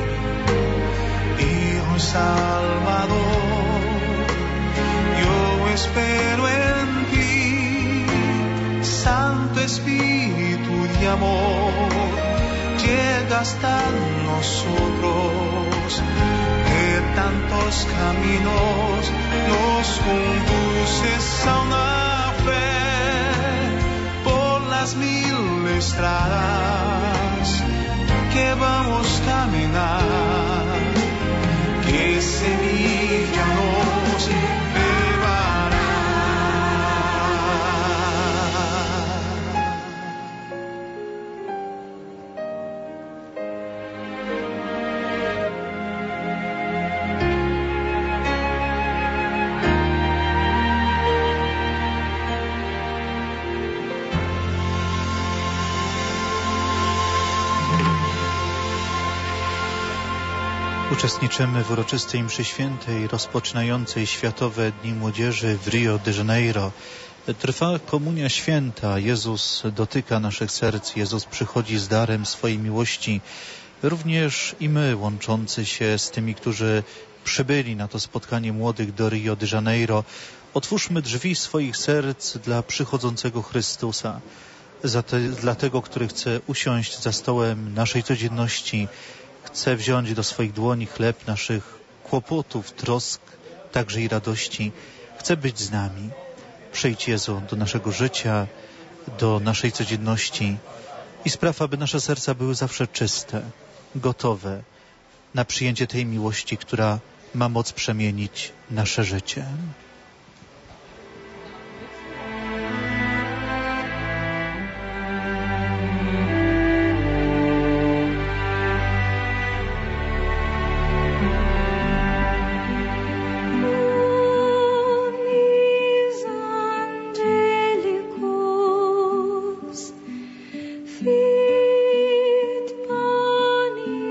Hijo Salvador, yo espero en ti, Santo Espíritu de amor, llega hasta nosotros, de tantos caminos nos conduces a una fe, por las mil estradas que vamos a caminar, que Sevilla nos llevará. Uczestniczymy w uroczystej mszy świętej rozpoczynającej Światowe Dni Młodzieży w Rio de Janeiro. Trwa komunia święta. Jezus dotyka naszych serc. Jezus przychodzi z darem swojej miłości. Również i my, łączący się z tymi, którzy przybyli na to spotkanie młodych do Rio de Janeiro, otwórzmy drzwi swoich serc dla przychodzącego Chrystusa. Za te, dla tego, który chce usiąść za stołem naszej codzienności, chce wziąć do swoich dłoni chleb naszych kłopotów, trosk, także i radości. Chce być z nami. Przyjdź, Jezu, do naszego życia, do naszej codzienności i spraw, aby nasze serca były zawsze czyste, gotowe na przyjęcie tej miłości, która ma moc przemienić nasze życie.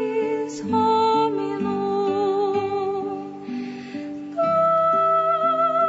Domino,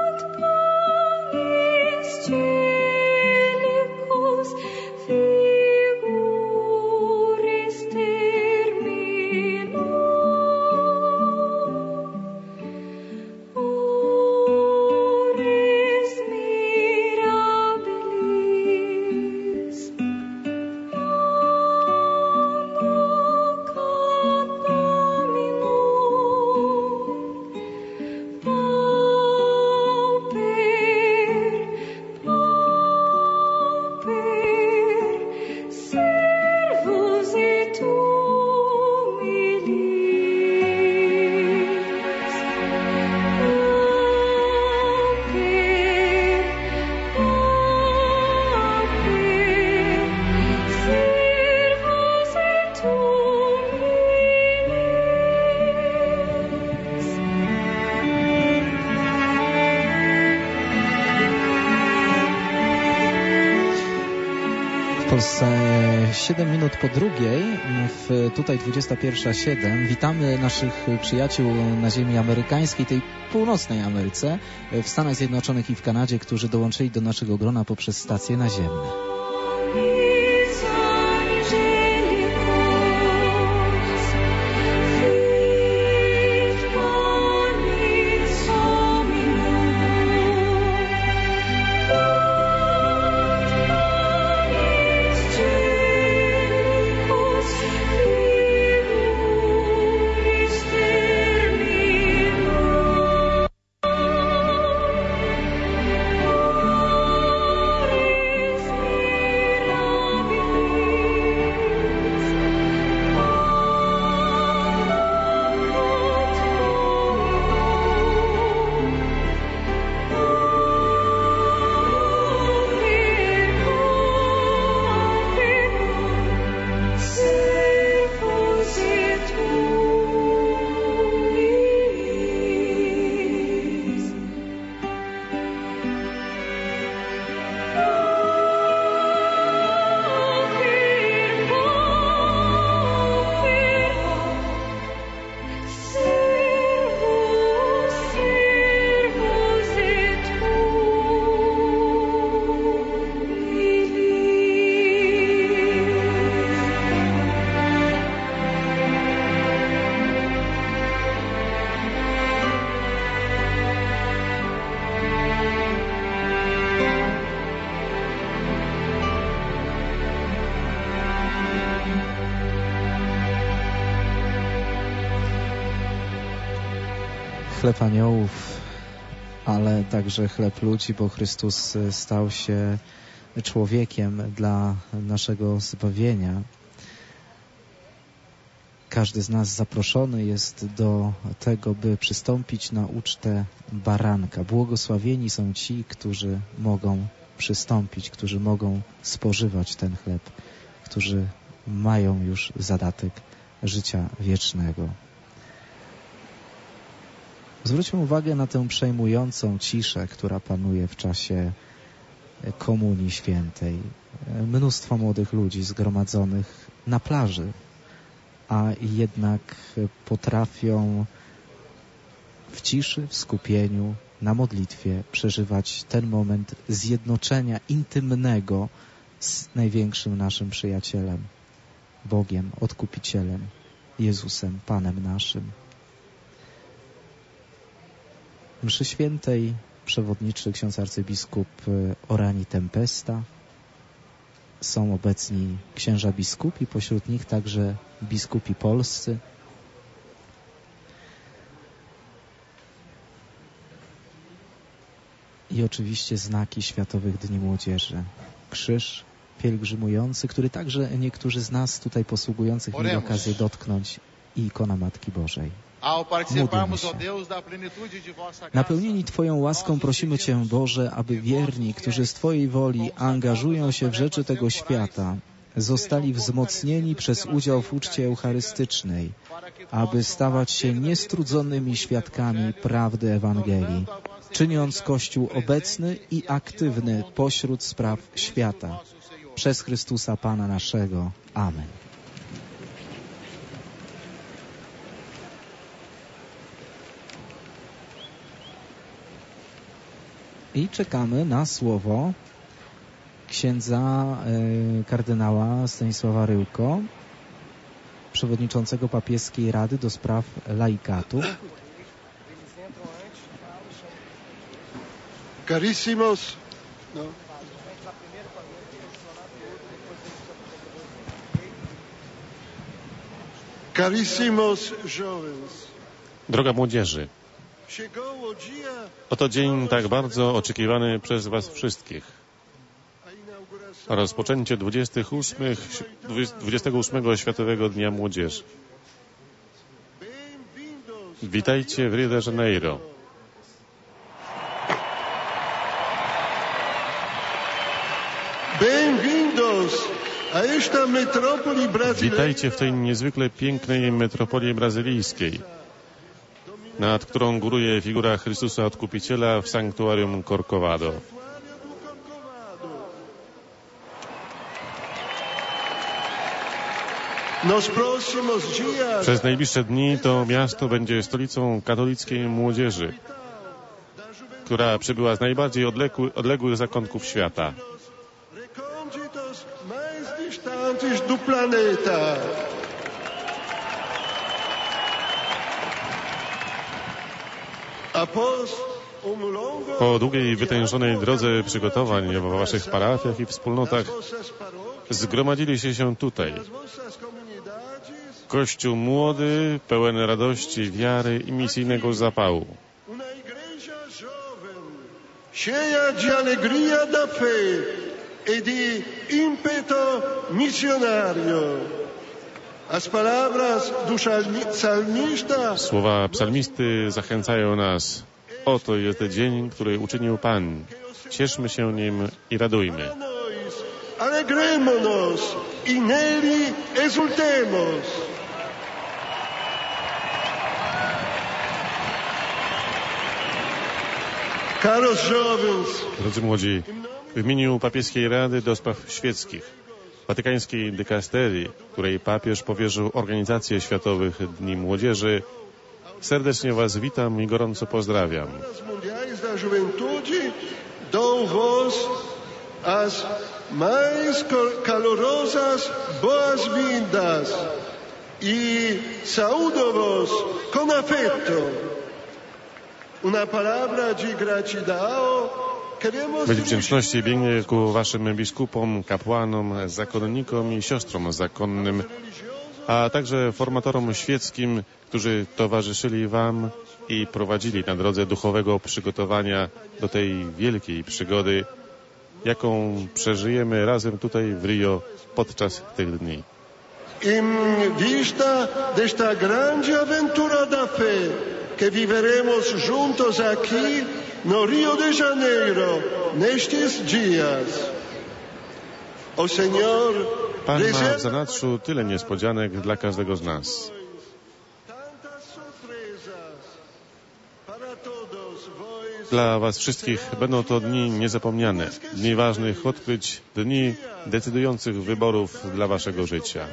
Polsce siedem minut po drugiej, w, tutaj dwudziesta pierwsza siedem. Witamy naszych przyjaciół na ziemi amerykańskiej, tej północnej Ameryce, w Stanach Zjednoczonych i w Kanadzie, którzy dołączyli do naszego grona poprzez stacje naziemne. Chleb aniołów, ale także chleb ludzi, bo Chrystus stał się człowiekiem dla naszego zbawienia. Każdy z nas zaproszony jest do tego, by przystąpić na ucztę baranka. Błogosławieni są ci, którzy mogą przystąpić, którzy mogą spożywać ten chleb, którzy mają już zadatek życia wiecznego. Zwróćmy uwagę na tę przejmującą ciszę, która panuje w czasie Komunii Świętej. Mnóstwo młodych ludzi zgromadzonych na plaży, a jednak potrafią w ciszy, w skupieniu, na modlitwie przeżywać ten moment zjednoczenia intymnego z największym naszym przyjacielem, Bogiem, Odkupicielem, Jezusem, Panem naszym. Mszy Świętej przewodniczy ksiądz arcybiskup Orani Tempesta. Są obecni księża biskupi, pośród nich także biskupi polscy. I oczywiście znaki Światowych Dni Młodzieży. Krzyż pielgrzymujący, który także niektórzy z nas tutaj posługujących mieli okazję dotknąć, i ikona Matki Bożej. Módlmy się. Napełnieni Twoją łaską prosimy Cię, Boże, aby wierni, którzy z Twojej woli angażują się w rzeczy tego świata, zostali wzmocnieni przez udział w uczcie eucharystycznej, aby stawać się niestrudzonymi świadkami prawdy Ewangelii, czyniąc Kościół obecny i aktywny pośród spraw świata. Przez Chrystusa Pana naszego. Amen. I czekamy na słowo księdza y, kardynała Stanisława Ryłko, przewodniczącego papieskiej Rady do spraw laikatu. Caríssimos, no. Caríssimos jovens. Droga młodzieży, oto dzień tak bardzo oczekiwany przez Was wszystkich. Rozpoczęcie dwudziestego ósmego Światowego Dnia Młodzieży. Witajcie w Rio de Janeiro. Witajcie w tej niezwykle pięknej metropolii brazylijskiej, nad którą góruje figura Chrystusa Odkupiciela w sanktuarium Corcovado. Nos próximos dias, Przez najbliższe dni to miasto będzie stolicą katolickiej młodzieży, która przybyła z najbardziej odległy, odległych zakątków świata. recônditos mais distantes do planeta. Após um longo Po długiej, wytężonej drodze przygotowań w waszych parafiach i wspólnotach zgromadziliście się tutaj. Kościół młody, pełen radości, wiary i misyjnego zapału. uma igreja jovem, cheia de alegria da fé e de ímpeto missionário. As palavras do salmista Słowa psalmisty zachęcają nas. Oto jest dzień, który uczynił Pan. Cieszmy się nim i radujmy. alegremo-nos e nele exultemos. Caros jovens, Drodzy młodzi, w imieniu Papieskiej Rady do Spraw Świeckich, watykańskiej dykasterii, której papież powierzył organizację Światowych Dni Młodzieży, serdecznie was witam i gorąco pozdrawiam. As mundiais da juventude, dou vos as mais calorosas boas-vindas e saúdo-vos com afeto. Una palavra de gratidão. Być wdzięczności biegnie ku waszym biskupom, kapłanom, zakonnikom i siostrom zakonnym, a także formatorom świeckim, którzy towarzyszyli wam i prowadzili na drodze duchowego przygotowania do tej wielkiej przygody, jaką przeżyjemy razem tutaj w Rio podczas tych dni. Em vista desta grande aventura da fé que viveremos juntos aqui no Rio de Janeiro nestes dias. O Senhor Pan ma w zanadrzu tyle niespodzianek dla każdego z nas. Dla was wszystkich będą to dni niezapomniane, dni ważnych odkryć, dni decydujących wyborów dla waszego życia.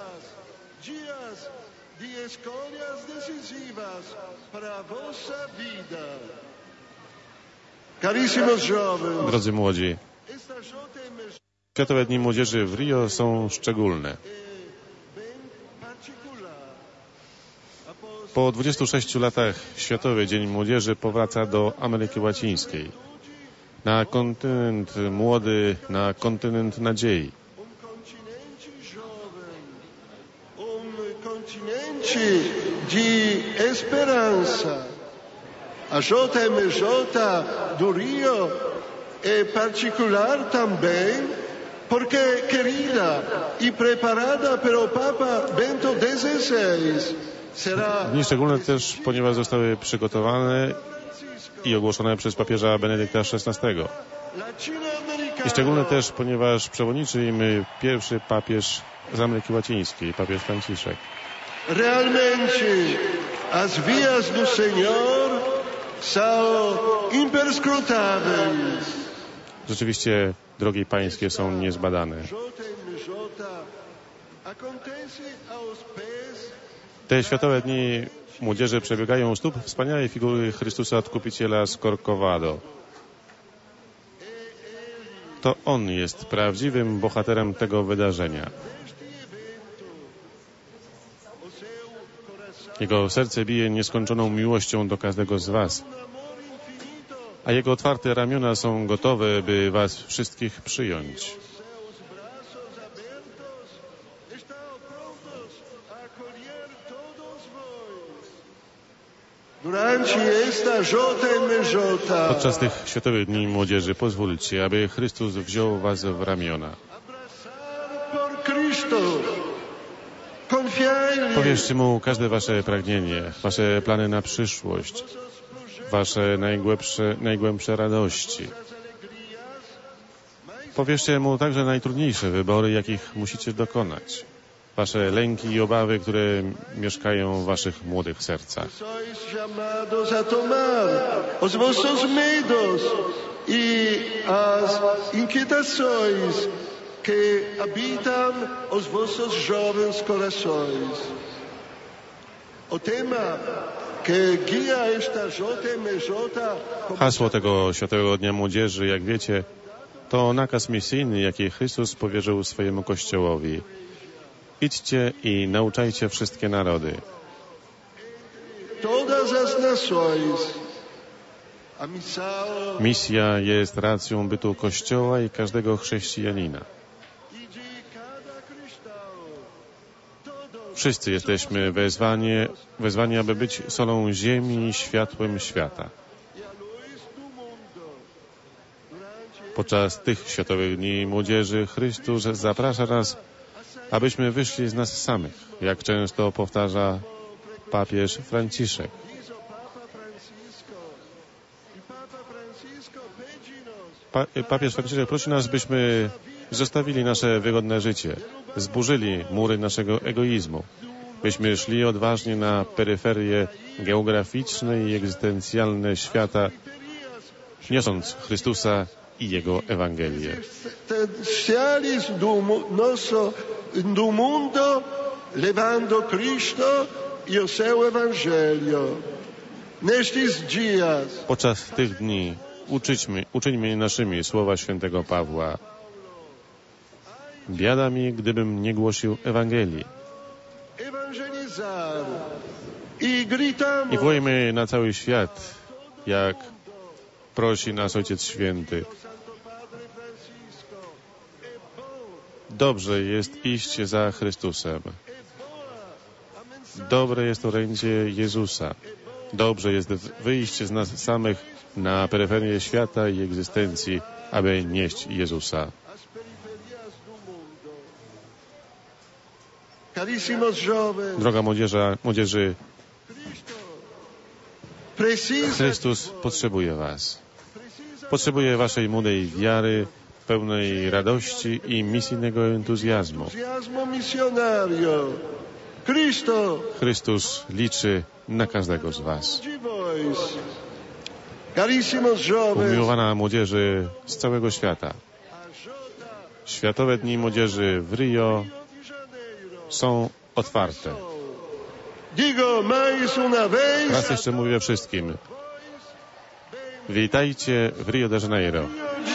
Drodzy młodzi, Światowe Dni Młodzieży w Rio są szczególne. Po dwudziestu sześciu latach Światowy Dzień Młodzieży powraca do Ameryki Łacińskiej. Na kontynent młody, na kontynent nadziei. Um continente de esperança. A J M J do Rio é particular também porque querida e preparada pelo Papa Bento dezesseis. Dni szczególne też, ponieważ zostały przygotowane i ogłoszone przez papieża Benedykta szesnastego. I szczególne też, ponieważ przewodniczy im pierwszy papież z Ameryki Łacińskiej, papież Franciszek. Realmente, as vias do Senhor são imperscrutáveis. Rzeczywiście drogi pańskie są niezbadane. Te Światowe Dni Młodzieży przebiegają u stóp wspaniałej figury Chrystusa Odkupiciela z Corcovado. To On jest prawdziwym bohaterem tego wydarzenia. Jego serce bije nieskończoną miłością do każdego z was, a Jego otwarte ramiona są gotowe, by was wszystkich przyjąć. Podczas tych Światowych Dni Młodzieży pozwólcie, aby Chrystus wziął was w ramiona. Powierzcie Mu każde wasze pragnienie, wasze plany na przyszłość, wasze najgłębsze, najgłębsze radości. Powierzcie Mu także najtrudniejsze wybory, jakich musicie dokonać. Wasze lęki i obawy, które mieszkają w waszych młodych sercach. Os vossos medos e as inquietações que habitam os vossos jovens corações. O tema que guia esta J M J... Hasło tego Światowego Dnia Młodzieży, jak wiecie, to nakaz misyjny, jaki Chrystus powierzył swojemu Kościołowi. Idźcie i nauczajcie wszystkie narody. Todas as nações. Misja jest racją bytu Kościoła i każdego chrześcijanina. Wszyscy jesteśmy wezwani, wezwani, aby być solą ziemi i światłem świata. Podczas tych Światowych Dni Młodzieży Chrystus zaprasza nas, abyśmy wyszli z nas samych, jak często powtarza papież Franciszek. Pa, papież Franciszek prosi nas, byśmy zostawili nasze wygodne życie, zburzyli mury naszego egoizmu, byśmy szli odważnie na peryferie geograficzne i egzystencjalne świata, niosąc Chrystusa i Jego Ewangelię. Do mundo, levando Cristo e o seu Evangelho. Nestes dias. Podczas tych dni uczyćmy, uczyńmy naszymi słowa świętego Pawła. Biada mi, gdybym nie głosił Ewangelii. I wołajmy na cały świat, jak prosi nas Ojciec Święty. Dobrze jest iść za Chrystusem. Dobre jest orędzie Jezusa. Dobrze jest wyjść z nas samych na peryferię świata i egzystencji, aby nieść Jezusa. Droga młodzieża, młodzieży, Chrystus potrzebuje was. Potrzebuje waszej młodej wiary, pełnej radości i misyjnego entuzjazmu. Chrystus liczy na każdego z was. Umiłowana młodzieży z całego świata. Światowe Dni Młodzieży w Rio są otwarte. Raz jeszcze mówię wszystkim. Witajcie w Rio de Janeiro.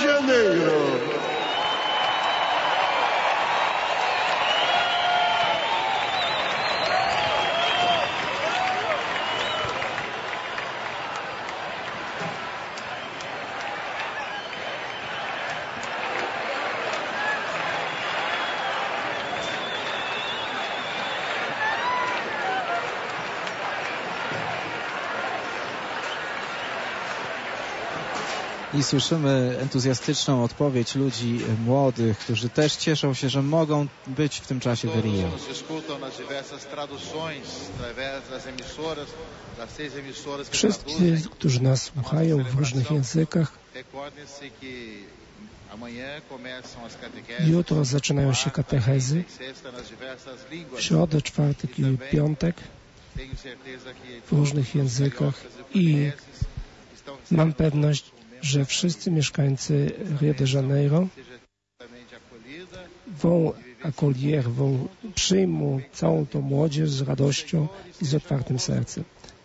I słyszymy entuzjastyczną odpowiedź ludzi młodych, którzy też cieszą się, że mogą być w tym czasie w Rio. Wszyscy, którzy nas słuchają w różnych językach, jutro zaczynają się katechezy, w środę, czwartek i piątek w różnych językach i mam pewność, że wszyscy mieszkańcy Rio de Janeiro vão acolher, vão przyjmą całą tą młodzież z radością i z otwartym sercem.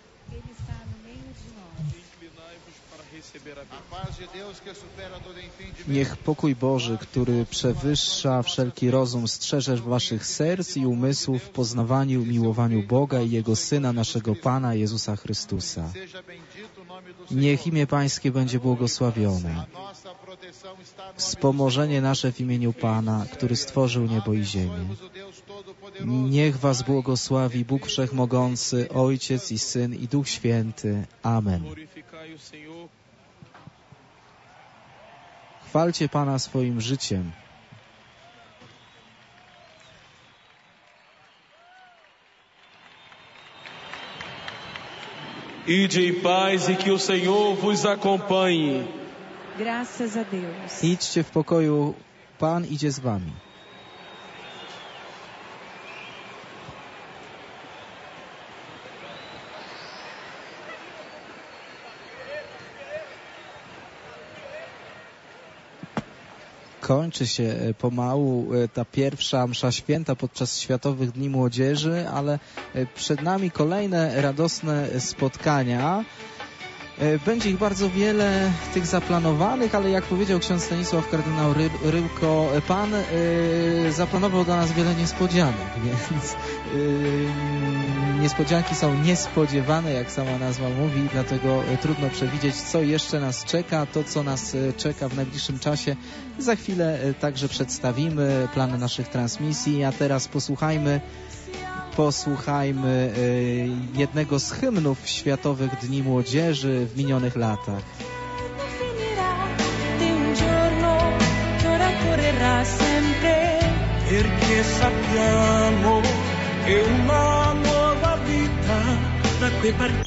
Niech pokój Boży, który przewyższa wszelki rozum, strzeże waszych serc i umysłów w poznawaniu i miłowaniu Boga i Jego Syna, naszego Pana Jezusa Chrystusa. Niech imię Pańskie będzie błogosławione. Wspomożenie nasze w imieniu Pana, który stworzył niebo i ziemię. Niech was błogosławi Bóg Wszechmogący, Ojciec i Syn i Duch Święty. Amen. Chwalcie Pana swoim życiem. Ide em paz e que o Senhor vos acompanhe. Graças a Deus. Idźcie w pokoju, Pan idzie z wami. kończy się pomału ta pierwsza msza święta podczas Światowych Dni Młodzieży, ale przed nami kolejne radosne spotkania. Będzie ich bardzo wiele, tych zaplanowanych, ale jak powiedział ksiądz Stanisław kardynał Ry Ryłko, Pan yy, zaplanował dla nas wiele niespodzianek, więc yy, niespodzianki są niespodziewane, jak sama nazwa mówi, dlatego trudno przewidzieć, co jeszcze nas czeka. To, co nas czeka w najbliższym czasie, za chwilę także przedstawimy, plany naszych transmisji, a teraz posłuchajmy Posłuchajmy y, jednego z hymnów Światowych Dni Młodzieży w minionych latach. Perché sappiamo che una nuova vita da qui parte.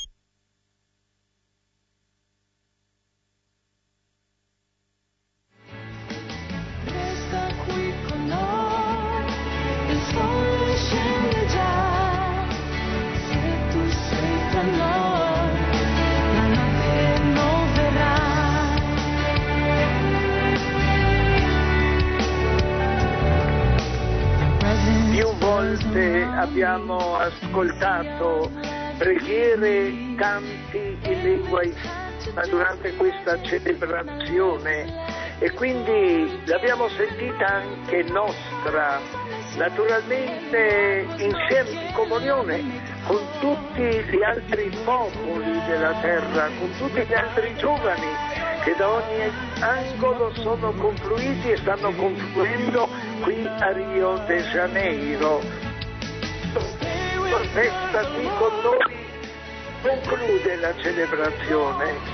Resta qui con noi, il sole scende già, se tu sei tra noi, la notte non verrà. Più volte abbiamo ascoltato preghiere, canti in lingua italiana durante questa celebrazione e quindi l'abbiamo sentita anche nostra, naturalmente insieme in comunione con tutti gli altri popoli della terra, con tutti gli altri giovani che da ogni angolo sono confluiti e stanno confluendo qui a Rio de Janeiro. La festa qui con noi conclude la celebrazione.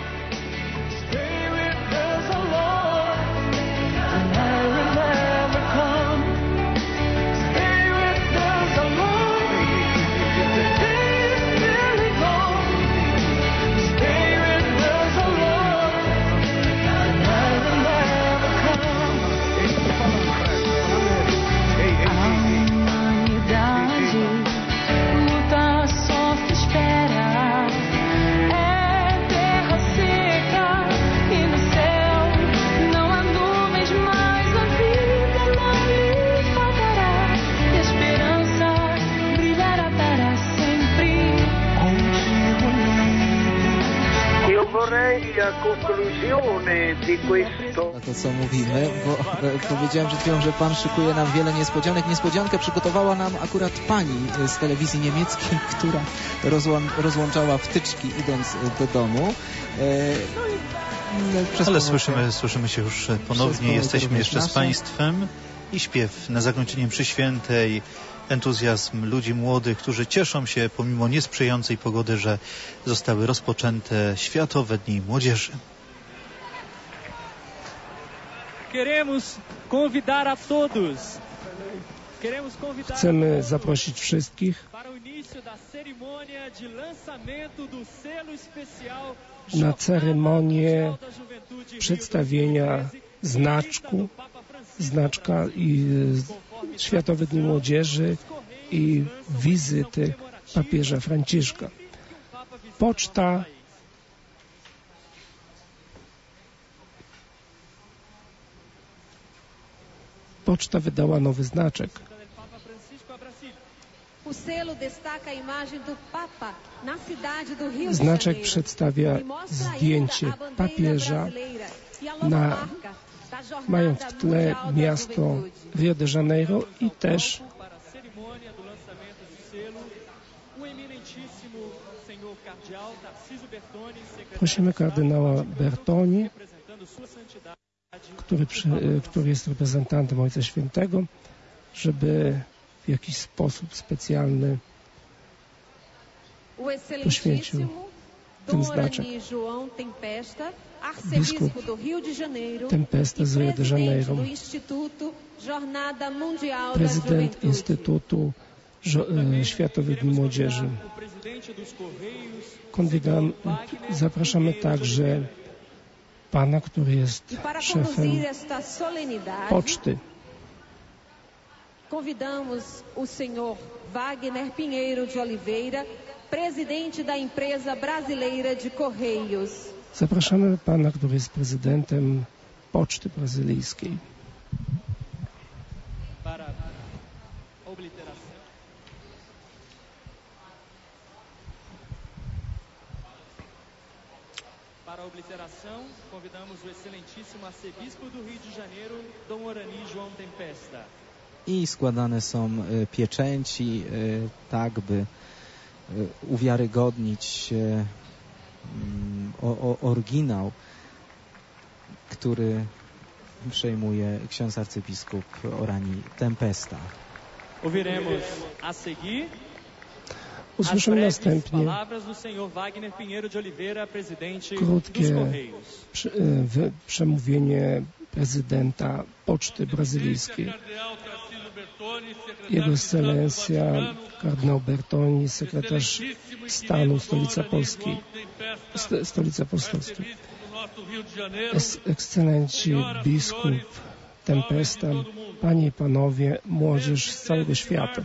Na to, co mówimy, bo powiedziałem przed chwilą, że Pan szykuje nam wiele niespodzianek. Niespodziankę przygotowała nam akurat pani z telewizji niemieckiej, która rozłą rozłączała wtyczki idąc do domu. No i Ale słyszymy, słyszymy się już ponownie, jesteśmy jeszcze z Państwem i śpiew na zakończenie mszy świętej. Entuzjazm ludzi młodych, którzy cieszą się pomimo niesprzyjającej pogody, że zostały rozpoczęte Światowe Dni Młodzieży. Chcemy zaprosić wszystkich na ceremonię przedstawienia znaczku, znaczka i Światowych Dni Młodzieży i wizyty papieża Franciszka. Poczta Poczta wydała nowy znaczek. Znaczek przedstawia zdjęcie papieża, na, mają w tle miasto Rio de Janeiro i też prosimy kardynała Bertoni, który, przy, który jest reprezentantem Ojca Świętego, żeby w jakiś sposób specjalny poświęcił ten znaczek. Biskup Tempesta z Rio de Janeiro, prezydent Instytutu Światowych Dni Młodzieży. Konwidam, zapraszamy także pana, który jest szefem poczty. Convidamos o senhor Wagner Pinheiro de Oliveira, presidente da empresa brasileira de Correios. Zapraszamy pana, który jest prezydentem Poczty Brazylijskiej. Para a obliteração, convidamos o excelentíssimo arcebispo do Rio de Janeiro, Dom Orani João Tempesta. I składane są pieczęci, tak by uwiarygodnić o, o, oryginał, który przejmuje ksiądz arcybiskup Orani Tempesta. Ouviremos a seguir Usłyszymy następnie krótkie przemówienie prezydenta Poczty Brazylijskiej. Jego Ekscelencja kardynał Bertoni, sekretarz stanu Stolica Polski, st Stolica Apostolska. Ekscelenci biskup Tempesta, panie i panowie, młodzież z całego świata.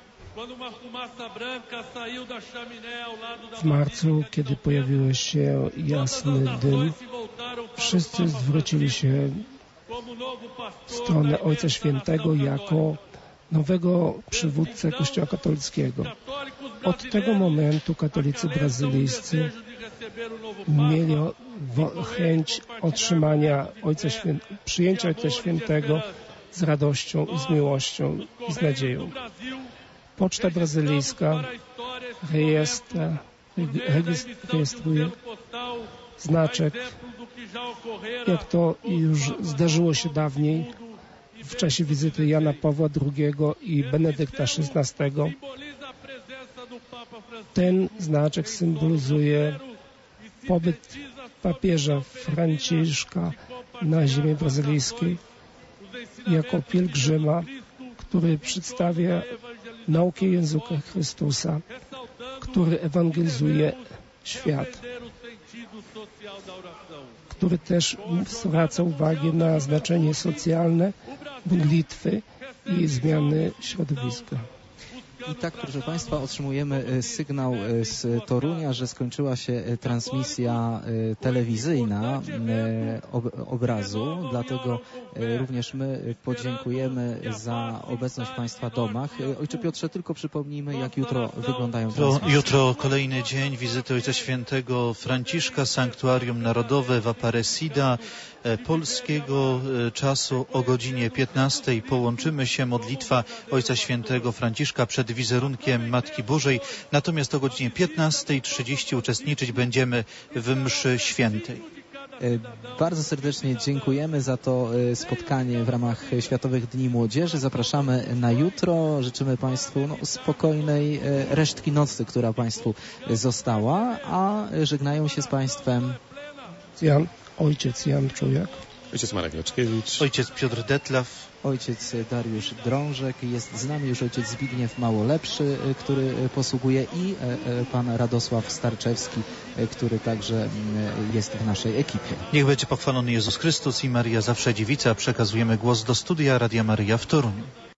W marcu, kiedy pojawił się jasny dym, wszyscy zwrócili się w stronę Ojca Świętego jako nowego przywódcę Kościoła katolickiego. Od tego momentu katolicy brazylijscy mieli chęć otrzymania Ojca Świętego, przyjęcia Ojca Świętego z radością i z miłością i z nadzieją. Poczta brazylijska rejestra, rejestruje znaczek, jak to już zdarzyło się dawniej w czasie wizyty Jana Pawła drugiego i Benedykta szesnastego. Ten znaczek symbolizuje pobyt papieża Franciszka na ziemi brazylijskiej jako pielgrzyma, który przedstawia naukę języka Chrystusa, który ewangelizuje świat, który też zwraca uwagę na znaczenie socjalne modlitwy i zmiany środowiska. I tak, proszę Państwa, otrzymujemy sygnał z Torunia, że skończyła się transmisja telewizyjna obrazu, dlatego również my podziękujemy za obecność w Państwa domach. Ojcze Piotrze, tylko przypomnijmy, jak jutro wyglądają transmisje. Jutro kolejny dzień wizyty Ojca Świętego Franciszka, Sanktuarium Narodowe w Aparecida. Polskiego czasu o godzinie piętnastej połączymy się, modlitwa Ojca Świętego Franciszka przed wizerunkiem Matki Bożej, natomiast o godzinie piętnastej trzydzieści uczestniczyć będziemy w mszy świętej. Bardzo serdecznie dziękujemy za to spotkanie w ramach Światowych Dni Młodzieży. Zapraszamy na jutro. Życzymy Państwu no, spokojnej resztki nocy, która Państwu została, a żegnają się z Państwem Jan, ojciec Jan Czujak, ojciec Marek Leczkiewicz, ojciec Piotr Detlaw, ojciec Dariusz Drążek, jest z nami już ojciec Zbigniew Małolepszy, który posługuje, i pan Radosław Starczewski, który także jest w naszej ekipie. Niech będzie pochwalony Jezus Chrystus i Maria Zawsze Dziewica. Przekazujemy głos do studia Radia Maryja w Toruniu.